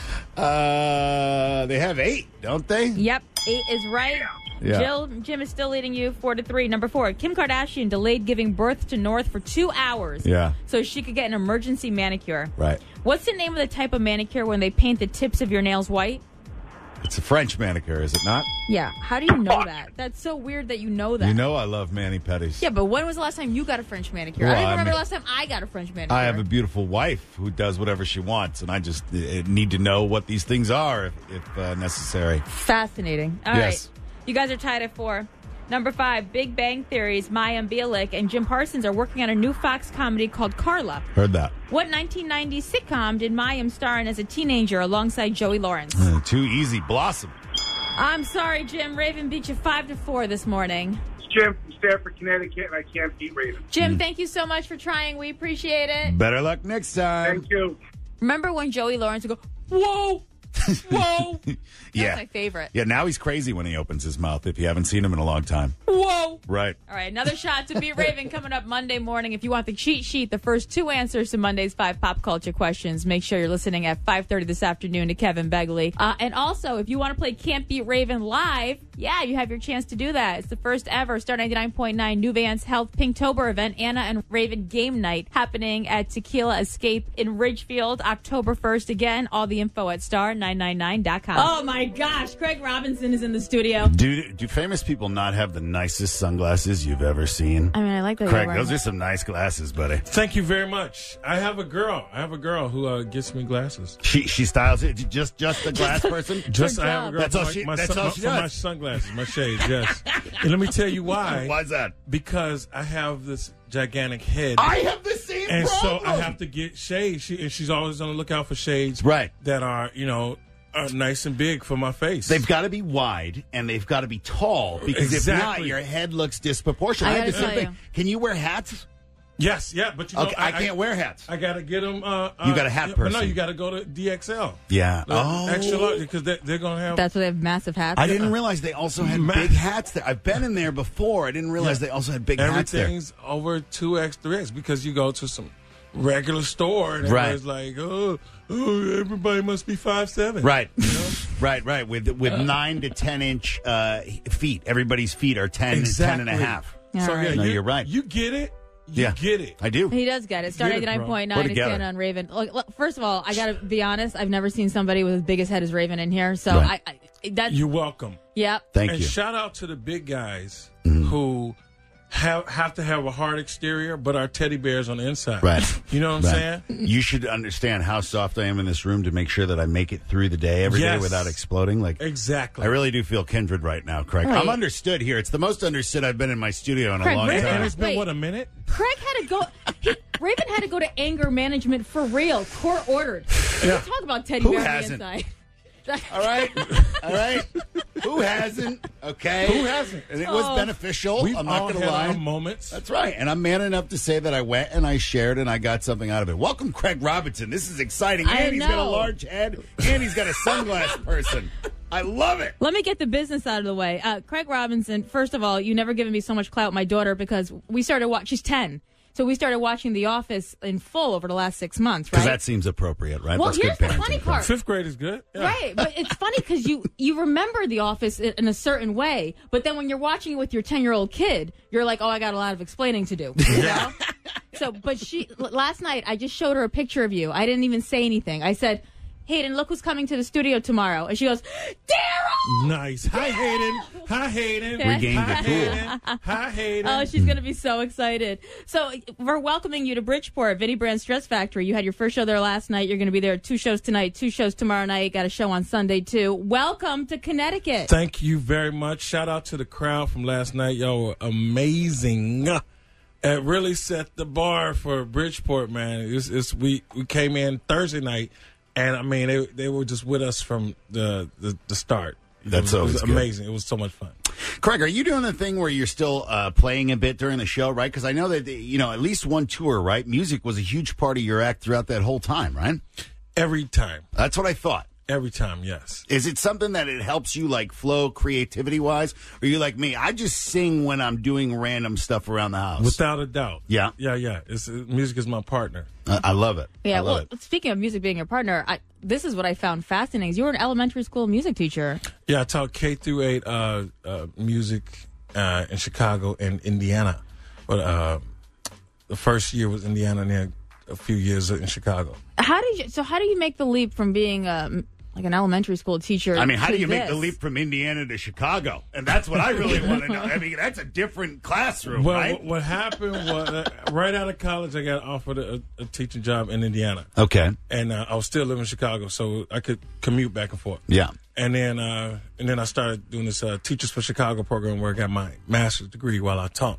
Speaker 3: Uh, they have eight, don't they?
Speaker 4: Yep, eight is right.
Speaker 3: Yeah.
Speaker 4: Jill, Jim is still leading you four to three. Number four, Kim Kardashian delayed giving birth to North for two hours
Speaker 3: Yeah.
Speaker 4: so she could get an emergency manicure.
Speaker 3: Right.
Speaker 4: What's the name of the type of manicure when they paint the tips of your nails white?
Speaker 3: It's a French manicure, is it not?
Speaker 4: Yeah. How do you know that? That's so weird that you know that.
Speaker 3: You know I love mani-pedis.
Speaker 4: Yeah, but when was the last time you got a French manicure?
Speaker 3: Well,
Speaker 4: I don't even
Speaker 3: I
Speaker 4: remember
Speaker 3: mean-
Speaker 4: the last time I got a French manicure.
Speaker 3: I have a beautiful wife who does whatever she wants, and I just uh, need to know what these things are if, if uh, necessary.
Speaker 4: Fascinating. All
Speaker 3: Yes.
Speaker 4: right. You guys are tied at four. Number five, Big Bang Theory's Mayim Bialik and Jim Parsons are working on a new Fox comedy called Carla.
Speaker 3: Heard that.
Speaker 4: What nineteen nineties sitcom did Mayim star in as a teenager alongside Joey Lawrence?
Speaker 3: Uh, too easy. Blossom.
Speaker 4: I'm sorry, Jim. Raven beat you five to four this morning.
Speaker 12: Jim from Stamford, Connecticut, and I can't beat Raven.
Speaker 4: Jim, thank you so much for trying. We appreciate it.
Speaker 3: Better luck next time.
Speaker 12: Thank you.
Speaker 4: Remember when Joey Lawrence would go, whoa, whoa?
Speaker 3: Yeah.
Speaker 4: That's my favorite.
Speaker 3: Yeah, now he's crazy when he opens his mouth if you haven't seen him in a long time.
Speaker 4: Whoa.
Speaker 3: Right.
Speaker 4: All right, another shot to beat Raven coming up Monday morning. If you want the cheat sheet, the first two answers to Monday's five pop culture questions, make sure you're listening at five thirty this afternoon to Kevin Begley. Uh, and also, if you want to play Can't Beat Raven live, yeah, you have your chance to do that. It's the first ever Star ninety-nine point nine New Vance Health Pinktober event, Anna and Raven Game Night, happening at Tequila Escape in Ridgefield, October first. Again, all the info at star nine nine nine dot com. Oh, my gosh. Craig Robinson is in the studio.
Speaker 3: Do do famous people not have the nicest sunglasses you've ever seen?
Speaker 4: I mean, I like that.
Speaker 3: Craig,
Speaker 4: you're
Speaker 3: those
Speaker 4: wearing
Speaker 3: are some nice glasses, buddy.
Speaker 1: Thank you very much. I have a girl. I have a girl who uh, gets me glasses.
Speaker 3: She she styles it. Just just the glass person.
Speaker 1: Just I have a girl
Speaker 3: That's
Speaker 1: for
Speaker 3: all
Speaker 1: my,
Speaker 3: she.
Speaker 1: my
Speaker 3: That's
Speaker 1: sun-
Speaker 3: all she
Speaker 1: for my
Speaker 3: does.
Speaker 1: sunglasses, my shades. Yes. And let me tell you why.
Speaker 3: Why's that?
Speaker 1: Because I have this gigantic head.
Speaker 3: I have the same
Speaker 1: and
Speaker 3: problem.
Speaker 1: so I have to get shades. She, and she's always on the lookout for shades,
Speaker 3: Right.
Speaker 1: that are you know are nice and big for my face.
Speaker 3: They've got to be wide and they've got to be tall because if not,
Speaker 1: Exactly.
Speaker 3: your head looks disproportionate.
Speaker 4: I
Speaker 3: I, have the
Speaker 4: gotta
Speaker 3: same
Speaker 4: tell
Speaker 3: thing. Can you wear hats?
Speaker 1: Yes, yeah, but you know,
Speaker 3: Okay, I can't wear hats.
Speaker 1: I gotta get them. Uh,
Speaker 3: You
Speaker 1: uh,
Speaker 3: got a hat
Speaker 1: No,
Speaker 3: person.
Speaker 1: you got to go to D X L.
Speaker 3: Yeah.
Speaker 1: The
Speaker 3: Oh.
Speaker 1: extra large because they, they're gonna have.
Speaker 4: That's why they have massive hats.
Speaker 3: I didn't realize they also had
Speaker 1: Ma-
Speaker 3: big hats there. I've been in there before. I didn't realize
Speaker 1: Yeah.
Speaker 3: they also had big hats there.
Speaker 1: Everything's over two X, three X because you go to some regular store and
Speaker 3: Right.
Speaker 1: everybody's like, oh, oh, everybody must be five seven.
Speaker 3: Right. Right, right. With with nine to ten inch uh, feet. Everybody's feet are ten,
Speaker 1: Exactly.
Speaker 3: ten and a half.
Speaker 4: All
Speaker 1: So
Speaker 4: right.
Speaker 1: yeah,
Speaker 3: No,
Speaker 1: you,
Speaker 3: you're right.
Speaker 1: You get it. You
Speaker 3: Yeah.
Speaker 1: get it.
Speaker 3: I do.
Speaker 4: He does get it. Star
Speaker 1: Get it,
Speaker 4: ninety-nine point
Speaker 3: We're
Speaker 4: nine is
Speaker 3: together.
Speaker 4: Anna and Raven. Look, look, first of all, I got to be honest. I've never seen somebody with as big a head as Raven in here. So
Speaker 3: Right.
Speaker 4: I, I that's
Speaker 1: You're welcome.
Speaker 4: yep.
Speaker 3: Thank
Speaker 1: and
Speaker 3: you.
Speaker 1: shout out to the big guys
Speaker 3: Mm-hmm.
Speaker 1: who have have to have a hard exterior but are teddy bears on the inside.
Speaker 3: Right.
Speaker 1: You know what I'm
Speaker 3: Right.
Speaker 1: saying?
Speaker 3: You should understand how soft I am in this room to make sure that I make it through the day every day
Speaker 1: Yes.
Speaker 3: without exploding. Like
Speaker 1: Exactly.
Speaker 3: I really do feel kindred right now, Craig.
Speaker 4: Right.
Speaker 3: I'm understood here. It's the most understood I've been in my studio in a
Speaker 4: Craig,
Speaker 3: long
Speaker 4: wait a
Speaker 1: and
Speaker 3: time.
Speaker 1: it's been
Speaker 4: Wait.
Speaker 1: what a minute.
Speaker 4: Craig had to go. He, Raven had to go to anger management for real, court ordered.
Speaker 1: Yeah.
Speaker 4: You talk about teddy
Speaker 3: Who
Speaker 4: bear on the
Speaker 3: hasn't?
Speaker 4: inside.
Speaker 3: All right, all right. Who hasn't? Okay,
Speaker 1: Who hasn't?
Speaker 3: And it was
Speaker 4: Oh.
Speaker 3: beneficial.
Speaker 1: We've
Speaker 3: I'm
Speaker 1: all
Speaker 3: not going to
Speaker 1: had
Speaker 3: lie.
Speaker 1: our moments.
Speaker 3: That's right. And I'm man enough to say that I went and I shared and I got something out of it. Welcome, Craig Robinson. This is exciting.
Speaker 4: I
Speaker 3: And he's got a
Speaker 4: know.
Speaker 3: large head and he's got a sunglass person. I love it.
Speaker 4: Let me get the business out of the way. Uh, Craig Robinson, first of all, you never given me so much clout with my daughter because we started watching, she's ten. So we started watching The Office in full over the last six months, right?
Speaker 3: Because that seems appropriate, right?
Speaker 4: Well,
Speaker 3: That's
Speaker 4: here's
Speaker 3: good
Speaker 4: the funny
Speaker 3: parenting.
Speaker 4: part.
Speaker 1: Fifth grade is good. Yeah.
Speaker 4: Right, but it's funny because you you remember The Office in in a certain way, but then when you're watching it with your ten year old kid, you're like, oh, I got a lot of explaining to do. You know? So, but she l- last night I just showed her a picture of you. I didn't even say anything. I said, Hayden, look who's coming to the studio tomorrow, and she goes, Daryl.
Speaker 1: Nice. Hi, Hayden. Hi, Hayden.
Speaker 3: Regained
Speaker 1: Hi,
Speaker 3: the cool.
Speaker 1: Hayden. Hi, Hayden.
Speaker 4: Oh, she's going to be so excited. So we're welcoming you to Bridgeport, Vinnie Brand's Stress Factory. You had your first show there last night. You're going to be there two shows tonight, two shows tomorrow night. Got a show on Sunday, too. Welcome to Connecticut.
Speaker 1: Thank you very much. Shout out to the crowd from last night. Y'all were amazing. It really set the bar for Bridgeport, man. It's, it's, we, we came in Thursday night, and, I mean, they, they were just with us from the, the, the start.
Speaker 3: That's
Speaker 1: it was,
Speaker 3: always
Speaker 1: it was
Speaker 3: good.
Speaker 1: amazing. It was so much fun.
Speaker 3: Craig, are you doing the thing where you're still uh, playing a bit during the show, right? Because I know that, you know, at least one tour, right? Music was a huge part of your act throughout that whole time, right?
Speaker 1: Every time.
Speaker 3: That's what I thought.
Speaker 1: Every time, yes.
Speaker 3: Is it something that it helps you, like, flow creativity-wise? Or are you like me? I just sing when I'm doing random stuff around the house.
Speaker 1: Without a doubt.
Speaker 3: Yeah.
Speaker 1: Yeah, yeah. It's, uh, music is my partner.
Speaker 3: Uh, I love it.
Speaker 4: Yeah,
Speaker 3: I love
Speaker 4: well, speaking of music being your partner, I, this is what I found fascinating. Is you were an elementary school music teacher.
Speaker 1: Yeah, I taught K through eight uh, uh, music uh, in Chicago and Indiana. But uh, the first year was Indiana, and then a few years in Chicago.
Speaker 4: How did you? So how do you make the leap from being um, like an elementary school teacher?
Speaker 3: I mean, how
Speaker 4: to
Speaker 3: do you make
Speaker 4: this?
Speaker 3: the leap from Indiana to Chicago? And that's what I really want to know. I mean, that's a different classroom,
Speaker 1: Well,
Speaker 3: right?
Speaker 1: what, what happened was, uh, right out of college, I got offered a, a teaching job in Indiana.
Speaker 3: Okay.
Speaker 1: And uh, I was still living in Chicago, so I could commute back and forth.
Speaker 3: Yeah.
Speaker 1: And then, uh, and then I started doing this uh, Teachers for Chicago program where I got my master's degree while I taught.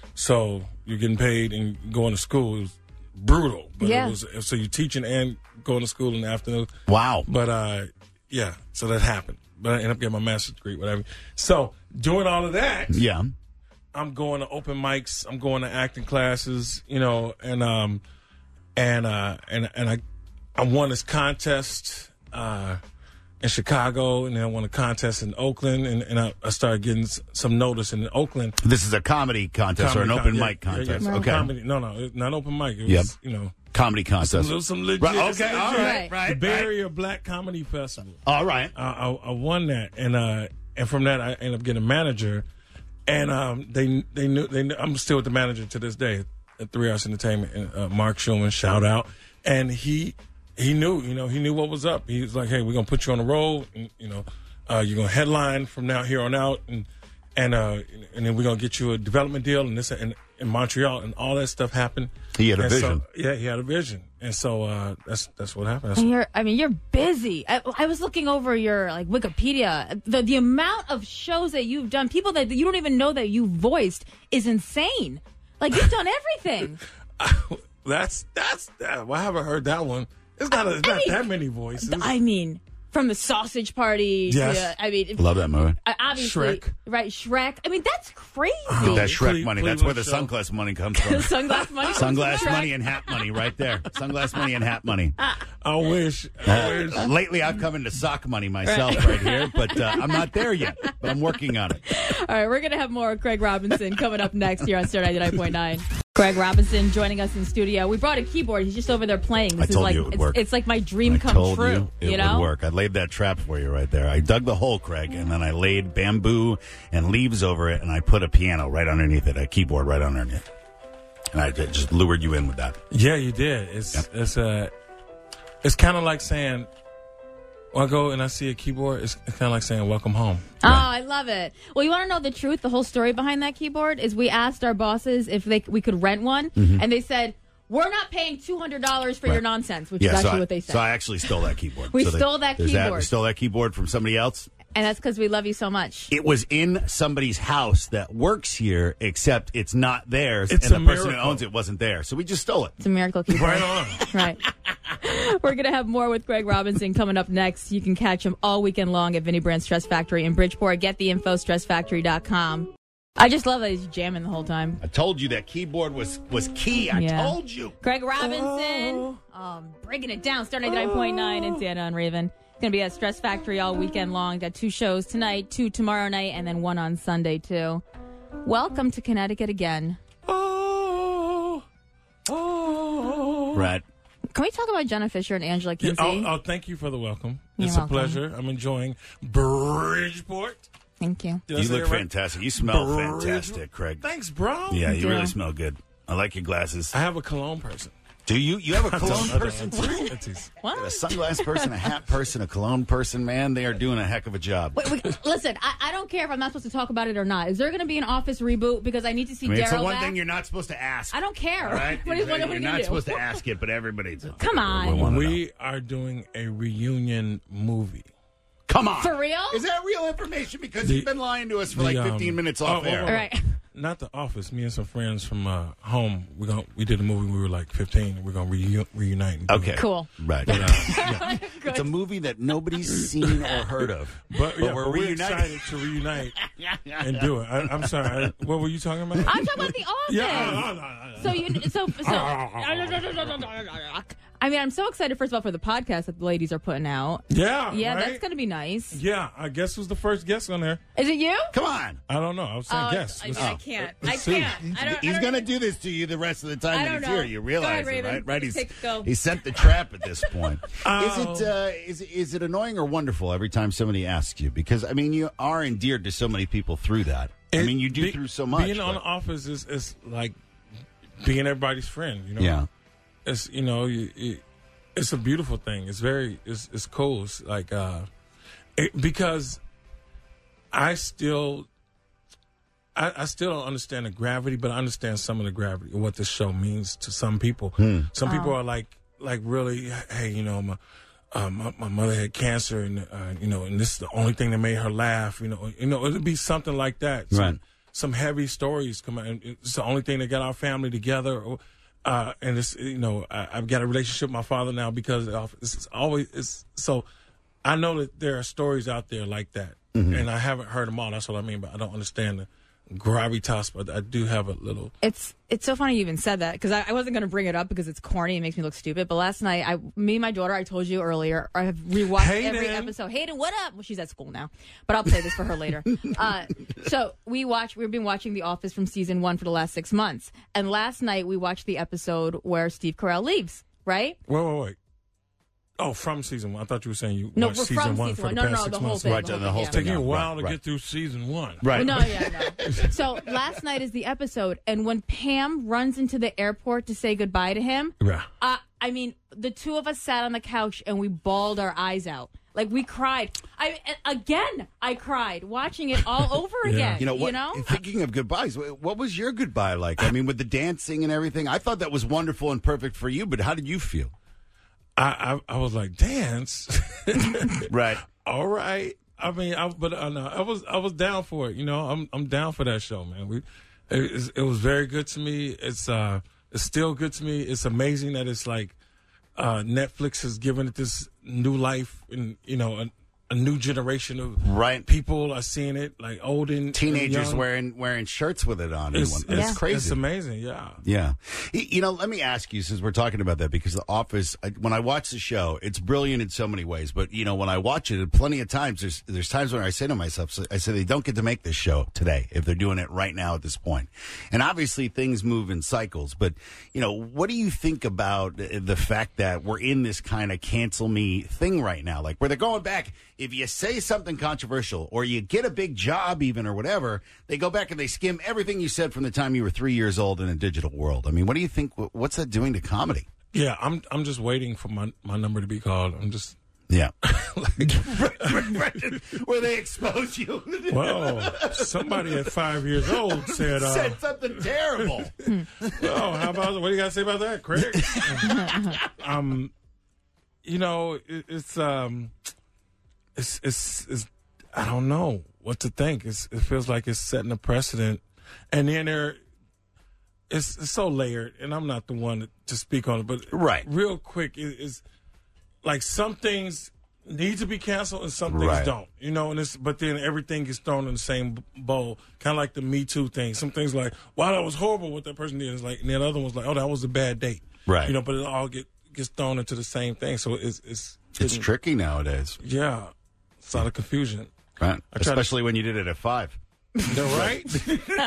Speaker 1: So you're getting paid and going to school. It was brutal, but
Speaker 4: Yeah.
Speaker 1: it was so you're teaching and going to school in the afternoon.
Speaker 3: Wow.
Speaker 1: But uh, yeah, so that happened. But I ended up getting my master's degree, whatever. So doing all of that,
Speaker 3: Yeah.
Speaker 1: I'm going to open mics. I'm going to acting classes, you know, and um, and uh, and and I, I won this contest uh, in Chicago, and then I won a contest in Oakland, and, and I, I started getting s- some notice in Oakland.
Speaker 3: This is a comedy contest or an
Speaker 1: Comedy
Speaker 3: open
Speaker 1: con-
Speaker 3: mic
Speaker 1: yeah, yeah,
Speaker 3: contest.
Speaker 1: yeah,
Speaker 3: Okay.
Speaker 1: Comedy, no, no, it- not open mic. It was,
Speaker 3: Yep.
Speaker 1: you know,
Speaker 3: Comedy contest.
Speaker 1: some, some legit.
Speaker 3: Right,
Speaker 1: some
Speaker 3: okay, all
Speaker 1: legit-
Speaker 3: right, right,
Speaker 1: The Bay
Speaker 3: right.
Speaker 1: Area Black Comedy Festival.
Speaker 3: All right.
Speaker 1: I, I, I won that, and uh, and from that I ended up getting a manager, and um, they they knew they knew, I'm still with the manager to this day at Three Arts Entertainment. And, uh, Mark Schulman, shout out, and he he knew, you know, he knew what was up. He was like, hey, we're gonna put you on the road, and, you know, uh, you're gonna headline from now here on out, and and uh, and then we're gonna get you a development deal, and this and in Montreal, and all that stuff happened.
Speaker 3: He had a
Speaker 1: And so-
Speaker 3: vision.
Speaker 1: yeah, he had a vision, and so uh, that's that's what happened. That's,
Speaker 4: And you're, I mean, you're busy. I, I was looking over your like Wikipedia. The the amount of shows that you've done, people that you don't even know that you voiced, is insane. Like you've done everything.
Speaker 1: That's that's that. Well, I haven't heard that one. It's not. A, it's not
Speaker 4: mean,
Speaker 1: that many voices.
Speaker 4: I mean, from the Sausage Party.
Speaker 1: Yes.
Speaker 4: To, I mean,
Speaker 3: Love that movie.
Speaker 4: I- obviously,
Speaker 1: Shrek.
Speaker 4: right? Shrek. I mean, that's crazy.
Speaker 3: Get that Shrek
Speaker 1: Cle-
Speaker 3: money. That's where the
Speaker 1: Cleveland show.
Speaker 3: sunglass money comes from.
Speaker 4: Sunglass money.
Speaker 3: Sunglass
Speaker 4: Shrek.
Speaker 3: money and hat money right there. Sunglass money and hat money.
Speaker 1: I wish. I wish.
Speaker 3: Uh, lately, I've come into sock money myself right, here, but uh, I'm not there yet. But I'm working on it.
Speaker 4: All right, we're going to have more of Craig Robinson coming up next here on Star ninety-nine point nine. Craig Robinson joining us in studio. We brought a keyboard. He's just over there playing. This
Speaker 3: I
Speaker 4: is
Speaker 3: told
Speaker 4: like
Speaker 3: you it would
Speaker 4: it's,
Speaker 3: work.
Speaker 4: it's like my dream
Speaker 3: I
Speaker 4: come
Speaker 3: told
Speaker 4: true.
Speaker 3: you it
Speaker 4: know?
Speaker 3: would work. I laid that trap for you right there. I dug the hole, Craig, and then I laid bamboo and leaves over it, and I put a piano right underneath it, a keyboard right underneath. And I just lured you in with that.
Speaker 1: Yeah, you did. It's
Speaker 3: Yep.
Speaker 1: it's uh, it's kind of like saying, when I go and I see a keyboard, it's, it's kind of like saying, "Welcome home."
Speaker 4: Oh, I love it. Well, you want to know the truth? The whole story behind that keyboard is we asked our bosses if they we could rent one,
Speaker 3: Mhm.
Speaker 4: and they said, we're not paying two hundred dollars for
Speaker 3: Right.
Speaker 4: your nonsense, which
Speaker 3: yeah,
Speaker 4: is
Speaker 3: so
Speaker 4: actually
Speaker 3: I,
Speaker 4: what they said.
Speaker 3: So I actually stole that keyboard.
Speaker 4: We
Speaker 3: So they-
Speaker 4: stole that
Speaker 3: there's
Speaker 4: keyboard.
Speaker 3: we stole that keyboard from somebody else.
Speaker 4: And that's because we love you so much.
Speaker 3: It was in somebody's house that works here, except it's not theirs,
Speaker 1: It's
Speaker 3: and
Speaker 1: a
Speaker 3: the person that
Speaker 1: miracle.
Speaker 3: owns it wasn't there. So we just stole it.
Speaker 4: It's a miracle keyboard.
Speaker 1: Right on.
Speaker 4: Right. We're going to have more with Craig Robinson coming up next. You can catch him all weekend long at Vinnie Brand's Stress Factory in Bridgeport. Get the info, stress factory dot com. I just love that he's jamming the whole time.
Speaker 3: I told you that keyboard was was key. I
Speaker 4: Yeah.
Speaker 3: told you.
Speaker 4: Craig Robinson, um, breaking it down. Star ninety-nine point nine in Santa and Raven. It's going to be at Stress Factory all weekend long. Got two shows tonight, two tomorrow night, and then one on Sunday, too. Welcome to Connecticut again.
Speaker 1: Oh, oh.
Speaker 3: Right.
Speaker 4: Can we talk about Jenna Fisher and Angela
Speaker 1: Yeah,
Speaker 4: Kinsey?
Speaker 1: oh, oh, thank you for the welcome.
Speaker 4: You're
Speaker 1: it's
Speaker 4: welcome.
Speaker 1: a pleasure. I'm enjoying Bridgeport.
Speaker 4: Thank you.
Speaker 1: Did I
Speaker 3: You
Speaker 1: say
Speaker 3: look
Speaker 1: it right?
Speaker 3: fantastic. You smell
Speaker 1: Bridgeport.
Speaker 3: fantastic, Craig.
Speaker 1: Thanks, bro.
Speaker 3: Yeah,
Speaker 4: Thank
Speaker 3: you
Speaker 4: you.
Speaker 3: really smell good. I like your glasses.
Speaker 1: I have a cologne person.
Speaker 3: Do you? You have a
Speaker 1: I
Speaker 3: cologne
Speaker 1: don't- I
Speaker 3: person
Speaker 1: don't-
Speaker 3: too?
Speaker 1: Aunties.
Speaker 4: What?
Speaker 3: A sunglass person, a hat person, a cologne person. Man, they are doing a heck of a job.
Speaker 4: Wait, wait, listen, I, I don't care if I'm not supposed to talk about it or not. Is there going to be an Office reboot? Because I need to see
Speaker 3: I mean, it's the
Speaker 4: Daryl
Speaker 3: one
Speaker 4: back.
Speaker 3: thing you're not supposed to ask.
Speaker 4: I don't care.
Speaker 3: All right?
Speaker 4: What is- what- what
Speaker 3: you're
Speaker 4: are you
Speaker 3: not
Speaker 4: gonna do?
Speaker 3: supposed to ask it, but everybody's.
Speaker 4: Come on.
Speaker 1: We are doing a reunion movie.
Speaker 3: Come on.
Speaker 4: For real?
Speaker 3: Is that real information? Because
Speaker 1: The-
Speaker 3: you've been lying to us for
Speaker 1: the,
Speaker 3: like
Speaker 1: um,
Speaker 3: fifteen minutes off
Speaker 1: oh, oh,
Speaker 3: air.
Speaker 1: oh,
Speaker 4: All right.
Speaker 1: Not The Office. Me and some friends from uh, home. We going we did a movie. When we were like fifteen. We're gonna reu- reunite. and do
Speaker 3: Okay.
Speaker 1: it.
Speaker 4: Cool.
Speaker 3: Right.
Speaker 1: But, uh, yeah.
Speaker 3: It's a movie that nobody's seen or heard of.
Speaker 1: But, yeah,
Speaker 3: we're
Speaker 1: but we're
Speaker 3: reunited.
Speaker 1: excited to reunite and do it. I, I'm sorry. I, what were you talking about?
Speaker 4: I'm talking about The Office.
Speaker 1: Yeah. no, no, no, no.
Speaker 4: So you so so. I mean, I'm so excited. First of all, for the podcast that the ladies are putting out.
Speaker 1: Yeah.
Speaker 4: Yeah,
Speaker 1: right?
Speaker 4: that's going to be nice.
Speaker 1: Yeah. I guess who's the first guest on there?
Speaker 4: Is it you?
Speaker 3: Come on.
Speaker 1: I don't know. I was saying
Speaker 4: Oh,
Speaker 1: guess.
Speaker 4: I,
Speaker 1: Let's-
Speaker 4: I can't. I
Speaker 1: let's see.
Speaker 4: can't. I don't.
Speaker 3: He's
Speaker 4: I don't
Speaker 3: going to do this to you the rest of the time
Speaker 4: I
Speaker 3: that
Speaker 4: don't
Speaker 3: he's
Speaker 4: know.
Speaker 3: here. You realize
Speaker 4: Go ahead,
Speaker 3: it,
Speaker 4: Raven.
Speaker 3: right? Right. He's,
Speaker 4: Take- go.
Speaker 3: he sent the trap at this point.
Speaker 1: Oh.
Speaker 3: Is it uh, is is it annoying or wonderful every time somebody asks you? Because I mean, you are endeared to so many people through that. I
Speaker 1: It-
Speaker 3: mean, you do
Speaker 1: be-
Speaker 3: through so much.
Speaker 1: Being on
Speaker 3: but-
Speaker 1: The Office is, is like being everybody's friend. You know.
Speaker 3: Yeah.
Speaker 1: It's you know you, you, it's a beautiful thing. It's very it's it's cool. It's like uh, it, because I still. I, I still don't understand the gravity, but I understand some of the gravity of what this show means to some people.
Speaker 3: Hmm.
Speaker 1: Some people
Speaker 4: Oh.
Speaker 1: are like, like really, hey, you know, my, uh, my my mother had cancer, and uh, you know, and this is the only thing that made her laugh. You know, you know, it'd be something like that. Some,
Speaker 3: Right.
Speaker 1: Some heavy stories come out, and it's the only thing that got our family together. Or, uh, and it's you know, I, I've got a relationship with my father now because of, it's always it's so. I know that there are stories out there like that,
Speaker 3: Mm-hmm.
Speaker 1: and I haven't heard them all. That's what I mean, but I don't understand the gravitas, but I do have a little.
Speaker 4: It's it's so funny you even said that because I, I wasn't going to bring it up because it's corny and makes me look stupid. But last night, I, me and my daughter, I told you earlier, I have rewatched
Speaker 1: Hayden.
Speaker 4: every episode. Hayden, what up? Well, she's at school now, but I'll play this for her later. Uh, so we watch. We've been watching The Office from season one for the last six months, and last night we watched the episode where Steve Carell leaves. Right?
Speaker 1: Wait, wait, wait. Oh, from season one. I thought you were saying you
Speaker 4: No,
Speaker 1: watched
Speaker 4: we're
Speaker 1: season
Speaker 4: from
Speaker 1: one
Speaker 4: season
Speaker 1: for
Speaker 4: one.
Speaker 1: the
Speaker 4: No,
Speaker 1: past
Speaker 4: no,
Speaker 1: six
Speaker 4: the whole
Speaker 1: months.
Speaker 4: thing,
Speaker 3: Right,
Speaker 4: the
Speaker 3: the
Speaker 4: whole
Speaker 3: whole
Speaker 4: thing,
Speaker 1: It's
Speaker 3: thing.
Speaker 1: taking a
Speaker 3: Yeah,
Speaker 1: while
Speaker 3: right,
Speaker 1: to
Speaker 3: right.
Speaker 1: get through season one.
Speaker 3: Right.
Speaker 4: No, yeah, no. So last night is the episode, and when Pam runs into the airport to say goodbye to him,
Speaker 1: Yeah.
Speaker 4: uh, I mean, the two of us sat on the couch and we bawled our eyes out. Like we cried. I again, I cried watching it all over again.
Speaker 3: You know what?
Speaker 4: You know?
Speaker 3: Thinking of goodbyes, what was your goodbye like? I mean, with the dancing and everything, I thought that was wonderful and perfect for you. But how did you feel?
Speaker 1: I, I I was like, dance.
Speaker 3: Right.
Speaker 1: All right. I mean, I, but uh, no, I was I was down for it. You know, I'm I'm down for that show, man. We it, it's- it was very good to me. It's uh it's still good to me. It's amazing that it's like uh, Netflix has given it this new life, and you know, a, a new generation of
Speaker 3: Right.
Speaker 1: people are seeing it, like old and
Speaker 3: Teenagers
Speaker 1: and young.
Speaker 3: wearing wearing shirts with it on.
Speaker 1: It's,
Speaker 3: It's,
Speaker 1: it's,
Speaker 3: it's crazy.
Speaker 1: It's amazing. Yeah.
Speaker 3: Yeah. Y- You know, let me ask you, since we're talking about that, because The Office, I, when I watch the show, it's brilliant in so many ways. But, you know, when I watch it, plenty of times, there's there's times when I say to myself, so I say they don't get to make this show today if they're doing it right now at this point. And obviously things move in cycles. But, you know, what do you think about the the fact that we're in this kind of cancel me thing right now? Like, where they're going back, if you say something controversial or you get a big job even or whatever, they go back and they skim everything you said from the time you were three years old in a digital world. I mean, what do you think? What's that doing to comedy?
Speaker 1: Yeah, I'm I'm just waiting for my, my number to be called. I'm just
Speaker 3: Yeah. Where they expose you.
Speaker 1: well, somebody at five years old said, uh,
Speaker 3: Said something terrible.
Speaker 1: "Oh, how about what do you got to say about that, Craig?" um, you know, it, it's um, it's, it's it's I don't know what to think. It's, it feels like it's setting a precedent, and then there, it's, it's so layered, and I'm not the one to, to speak on it, but
Speaker 3: Right.
Speaker 1: real quick, it, it's like some things need to be canceled and some things
Speaker 3: Right.
Speaker 1: don't. You know, and it's but then everything gets thrown in the same b- bowl, kind of like the Me Too thing. Some things like, wow, that was horrible what that person did. It's like, and the other one's like, oh, that was a bad date.
Speaker 3: Right.
Speaker 1: You know, but it all get gets thrown into the same thing. So it's it's
Speaker 3: It's tricky nowadays.
Speaker 1: Yeah, it's a lot of confusion.
Speaker 3: Right.
Speaker 1: I try to-
Speaker 3: Especially when you did it at five.
Speaker 1: They're right.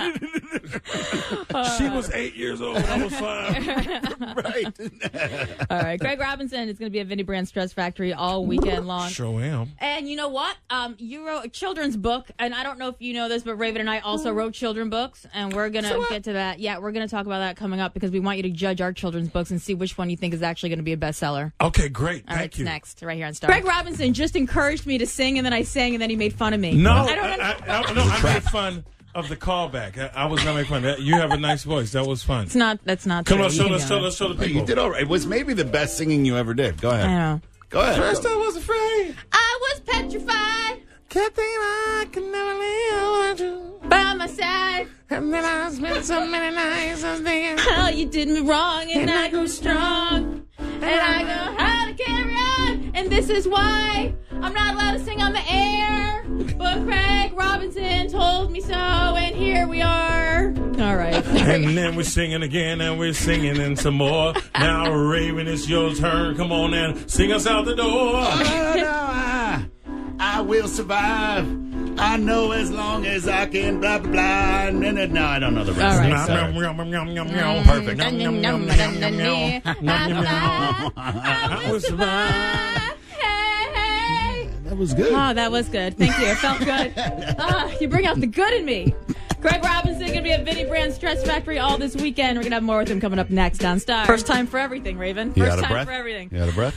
Speaker 1: She was eight years old. I was five.
Speaker 3: Right.
Speaker 4: All right. Greg Robinson is going to be at Vinnie Brand Stress Factory all weekend long.
Speaker 1: Sure am.
Speaker 4: And you know what? Um, you wrote a children's book, and I don't know if you know this, but Raven and I also wrote children's books, and we're going to
Speaker 1: So what?
Speaker 4: get to that. Yeah, we're going to talk about that coming up because we want you to judge our children's books and see which one you think is actually going to be a bestseller.
Speaker 1: Okay, great.
Speaker 4: All
Speaker 1: Thank
Speaker 4: right, it's
Speaker 1: you.
Speaker 4: next, right here on Star. Greg Robinson just encouraged me to sing, and then I sang, and then he made fun of me.
Speaker 1: No,
Speaker 4: I don't
Speaker 1: I,
Speaker 4: understand.
Speaker 1: I, I, no, I made fun of the callback. I, I was not making fun. You have a nice voice. That was fun.
Speaker 4: It's not. That's not.
Speaker 1: Come
Speaker 4: true.
Speaker 1: on,
Speaker 4: You
Speaker 1: show,
Speaker 4: can
Speaker 1: let's,
Speaker 4: be
Speaker 1: show,
Speaker 4: honest.
Speaker 1: let's show the
Speaker 3: Well,
Speaker 1: people.
Speaker 3: you did all right. It was maybe the best singing you ever did. Go ahead.
Speaker 4: I know.
Speaker 3: Go ahead.
Speaker 1: First I was afraid.
Speaker 4: I was petrified.
Speaker 1: Kept thinking I could never live without you.
Speaker 4: By my side.
Speaker 1: And then I spent so many nights I was thinking
Speaker 4: How you did me wrong, and I grew strong. And I know how to carry on. And this is why I'm not allowed to sing on the air. But Craig Robinson told me so, and here we are. All right.
Speaker 1: And then we're singing again, and we're singing and some more. Now, Raven, it's your turn. Come on and sing us out the door.
Speaker 3: Oh, no, I, I will survive. I know as long as I can, blah, blah, blah. No, no, no, I don't know the rest.
Speaker 4: All right,
Speaker 3: Nom,
Speaker 4: sorry.
Speaker 3: nom, nom, nom, nom, nom.
Speaker 4: Mm.
Speaker 3: Perfect.
Speaker 4: Nom, nom, nom, nom, nom, nom, nom. I will survive. Hey, hey.
Speaker 3: That was good.
Speaker 4: Oh, that was good. Thank you. It felt good. Ah, you bring out the good in me. Greg Robinson going to be at Vinnie Brand Stress Factory all this weekend. We're going to have more with him coming up next on Star. First time for everything, Raven.
Speaker 3: You
Speaker 4: First
Speaker 3: out of
Speaker 4: time
Speaker 3: breath?
Speaker 4: for everything.
Speaker 3: You out of breath?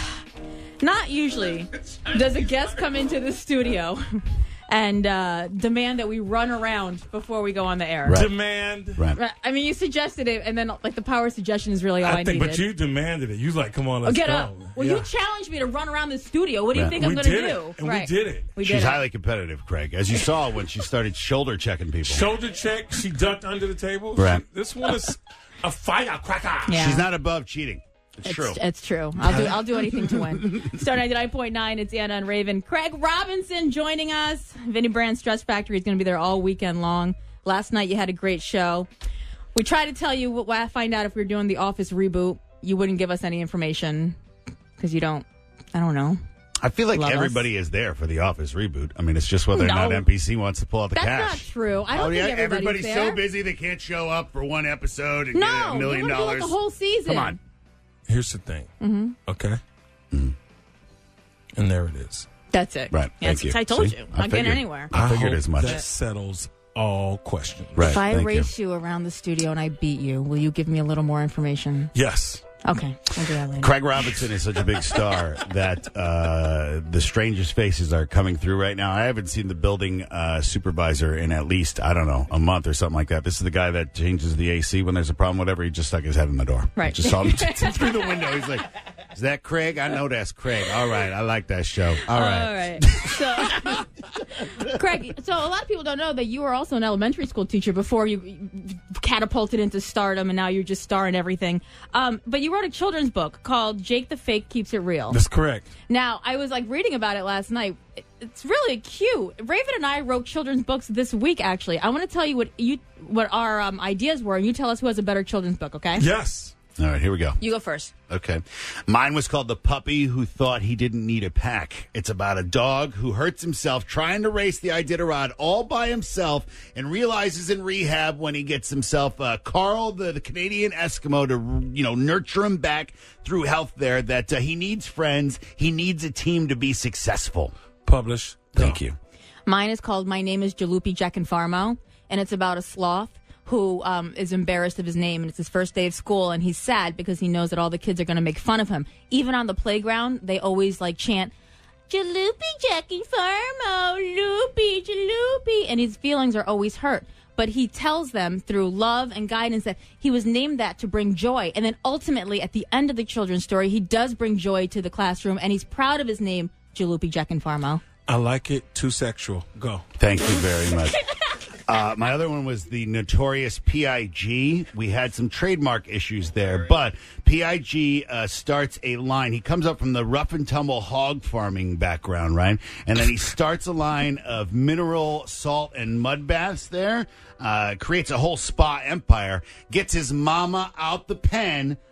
Speaker 4: Not usually does a guest come into the studio and uh, demand that we run around before we go on the air.
Speaker 3: Right.
Speaker 1: Demand.
Speaker 3: Right.
Speaker 4: Right. I mean, you suggested it, and then like the power of suggestion is really all I,
Speaker 1: I think,
Speaker 4: needed.
Speaker 1: but you demanded it. You was like, come on, let's
Speaker 4: Get
Speaker 1: go.
Speaker 4: up. Well,
Speaker 1: Yeah.
Speaker 4: you challenged me to run around the studio. What do you
Speaker 3: Right.
Speaker 4: think I'm
Speaker 1: We
Speaker 4: going to
Speaker 1: did
Speaker 4: do?
Speaker 1: it, and
Speaker 4: right.
Speaker 1: we did it.
Speaker 4: We
Speaker 3: She's
Speaker 4: did it.
Speaker 3: highly competitive, Craig, as you saw when she started shoulder checking people.
Speaker 1: Shoulder check. She ducked under the table.
Speaker 3: Right.
Speaker 1: She- this one is a firecracker.
Speaker 4: Yeah.
Speaker 3: She's not above cheating. It's,
Speaker 4: It's,
Speaker 3: true.
Speaker 4: it's true. I'll do. I'll do anything to win. Star ninety-nine point nine. It's Anna and Raven. Craig Robinson joining us. Vinnie Brand Stress Factory is going to be there all weekend long. Last night you had a great show. We tried to tell you what I find out if we were doing the Office reboot. You wouldn't give us any information because you don't. I don't know.
Speaker 3: I feel like
Speaker 4: Love us.
Speaker 3: everybody is there for the Office reboot. I mean, it's just whether or not
Speaker 4: No.
Speaker 3: N B C wants to pull out the
Speaker 4: That's
Speaker 3: cash.
Speaker 4: not true. I don't
Speaker 3: oh,
Speaker 4: think
Speaker 3: yeah,
Speaker 4: everybody's
Speaker 3: everybody's
Speaker 4: there.
Speaker 3: so busy they can't show up for one episode and
Speaker 4: No,
Speaker 3: get a million
Speaker 4: we wanna do, like,
Speaker 3: dollars.
Speaker 4: the whole season.
Speaker 3: Come on.
Speaker 1: Here's the thing.
Speaker 4: Mm-hmm.
Speaker 1: Okay. And there it is.
Speaker 4: That's it.
Speaker 3: Right.
Speaker 4: Yes,
Speaker 3: Thank you.
Speaker 4: I told
Speaker 3: See?
Speaker 4: you.
Speaker 3: I
Speaker 4: Not getting
Speaker 3: figured.
Speaker 4: anywhere.
Speaker 3: I figured
Speaker 1: hope
Speaker 3: as much.
Speaker 1: That settles all questions.
Speaker 3: Right.
Speaker 4: If I
Speaker 3: thank
Speaker 4: race you. around the studio and I beat you, will you give me a little more information?
Speaker 1: Yes.
Speaker 4: Okay, I'll do that later.
Speaker 3: Craig Robinson is such a big star that uh, the strangest faces are coming through right now. I haven't seen the building uh, supervisor in at least, I don't know, a month or something like that. This is the guy that changes the A C when there's a problem, whatever. He just stuck his head in the door.
Speaker 4: Right.
Speaker 3: Just saw him through the window. He's like, is that Craig? I know that's Craig. All right. I like that show. All right.
Speaker 4: All right. So, Craig, so a lot of people don't know that you were also an elementary school teacher before you catapulted into stardom, and now you're just starring everything. Um, but you wrote a children's book called Jake the Fake Keeps It Real.
Speaker 1: That's correct.
Speaker 4: Now, I was like reading about it last night. It's really cute. Raven and I wrote children's books this week, actually. I want to tell you what you what our um, ideas were, and you tell us who has a better children's book, okay?
Speaker 1: Yes.
Speaker 3: All right. Here we go.
Speaker 4: You go first.
Speaker 3: Okay. Mine was called The Puppy Who Thought He Didn't Need a Pack. It's about a dog who hurts himself trying to race the Iditarod all by himself and realizes in rehab when he gets himself uh, Carl, the, the Canadian Eskimo, to, you know, nurture him back through health there, that uh, he needs friends. He needs a team to be successful.
Speaker 1: Publish.
Speaker 3: Thank you.
Speaker 4: Mine is called My Name is Jalopy Jack and Farmo, and it's about a sloth who um, is embarrassed of his name, and it's his first day of school, and he's sad because he knows that all the kids are going to make fun of him. Even on the playground, they always like chant, Jalopy Jack and Farmo, Loopy, Jalopy, and his feelings are always hurt. But he tells them through love and guidance that he was named that to bring joy. And then ultimately, at the end of the children's story, he does bring joy to the classroom, and he's proud of his name, Jalopy Jack and Farmo.
Speaker 1: I like it. Too sexual. Go.
Speaker 3: Thank you very much. Uh, my other one was the notorious P I G. We had some trademark issues there, but P I G uh, starts a line. He comes up from the rough and tumble hog farming background, right? And then he starts a line of mineral salt and mud baths there, uh, creates a whole spa empire, gets his mama out the pen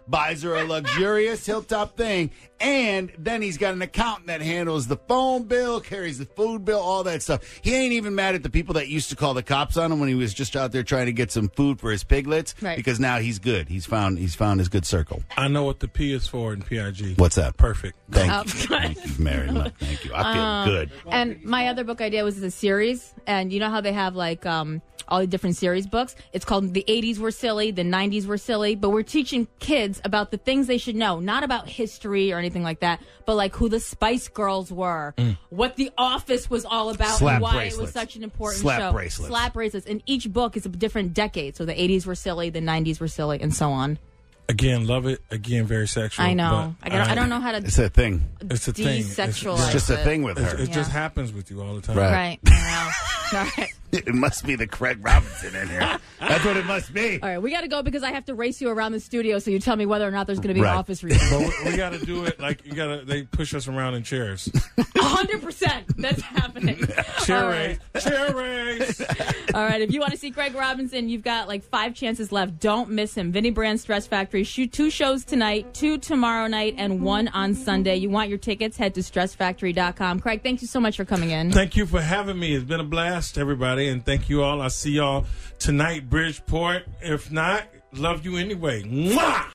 Speaker 3: buys her a luxurious hilltop thing, and then he's got an accountant that handles the phone bill, carries the food bill, all that stuff. He ain't even mad at the people that used to call the cops on him when he was just out there trying to get some food for his piglets,
Speaker 4: Right.
Speaker 3: because now he's good. He's found he's found his good circle.
Speaker 1: I know what the P is for in P I G.
Speaker 3: What's that?
Speaker 1: Perfect.
Speaker 3: Thank
Speaker 4: Oh.
Speaker 3: you. Thank you very much. Thank you. I feel
Speaker 4: Um,
Speaker 3: good.
Speaker 4: And my other book idea was a series, and you know how they have like um, all the different series books? It's called The eighties Were Silly, The nineties Were Silly, but we're teaching kids about the things they should know, not about history or anything like that, but like who the Spice Girls were,
Speaker 3: Mm.
Speaker 4: what The Office was all about,
Speaker 3: Slap
Speaker 4: and why it
Speaker 3: bracelets.
Speaker 4: was such an important
Speaker 3: Slap
Speaker 4: show.
Speaker 3: bracelets.
Speaker 4: Slap bracelets. And each book is a different decade. So the eighties were silly, the nineties were silly, and so on.
Speaker 1: Again, love it. Again, very sexual.
Speaker 4: I know.
Speaker 1: but
Speaker 4: I, don't, I don't know how to
Speaker 3: It's a thing.
Speaker 1: It's a thing. It's,
Speaker 4: desexualize
Speaker 3: It's just a
Speaker 4: it.
Speaker 3: thing with her.
Speaker 1: It
Speaker 4: Yeah.
Speaker 1: just happens with you all the time.
Speaker 3: Right.
Speaker 4: Right. I know. All right.
Speaker 3: It must be the Craig Robinson in here. That's what it must be.
Speaker 4: All right, we got to go because I have to race you around the studio so you tell me whether or not there's going to be
Speaker 3: Right.
Speaker 4: an office reading.
Speaker 1: But we, we got to do it like you got to. They push us around in chairs.
Speaker 4: one hundred percent. That's happening.
Speaker 1: Chair
Speaker 4: All
Speaker 1: race.
Speaker 4: right.
Speaker 1: Chair race.
Speaker 4: All right, if you want to see Craig Robinson, you've got like five chances left. Don't miss him. Vinny Brand Stress Factory. Shoot two shows tonight, two tomorrow night, and one on Sunday. You want your tickets? Head to stress factory dot com. Craig, thank you so much for coming in.
Speaker 1: Thank you for having me. It's been a blast, everybody, and thank you all. I'll see y'all tonight, Bridgeport. If not, love you anyway. Mwah!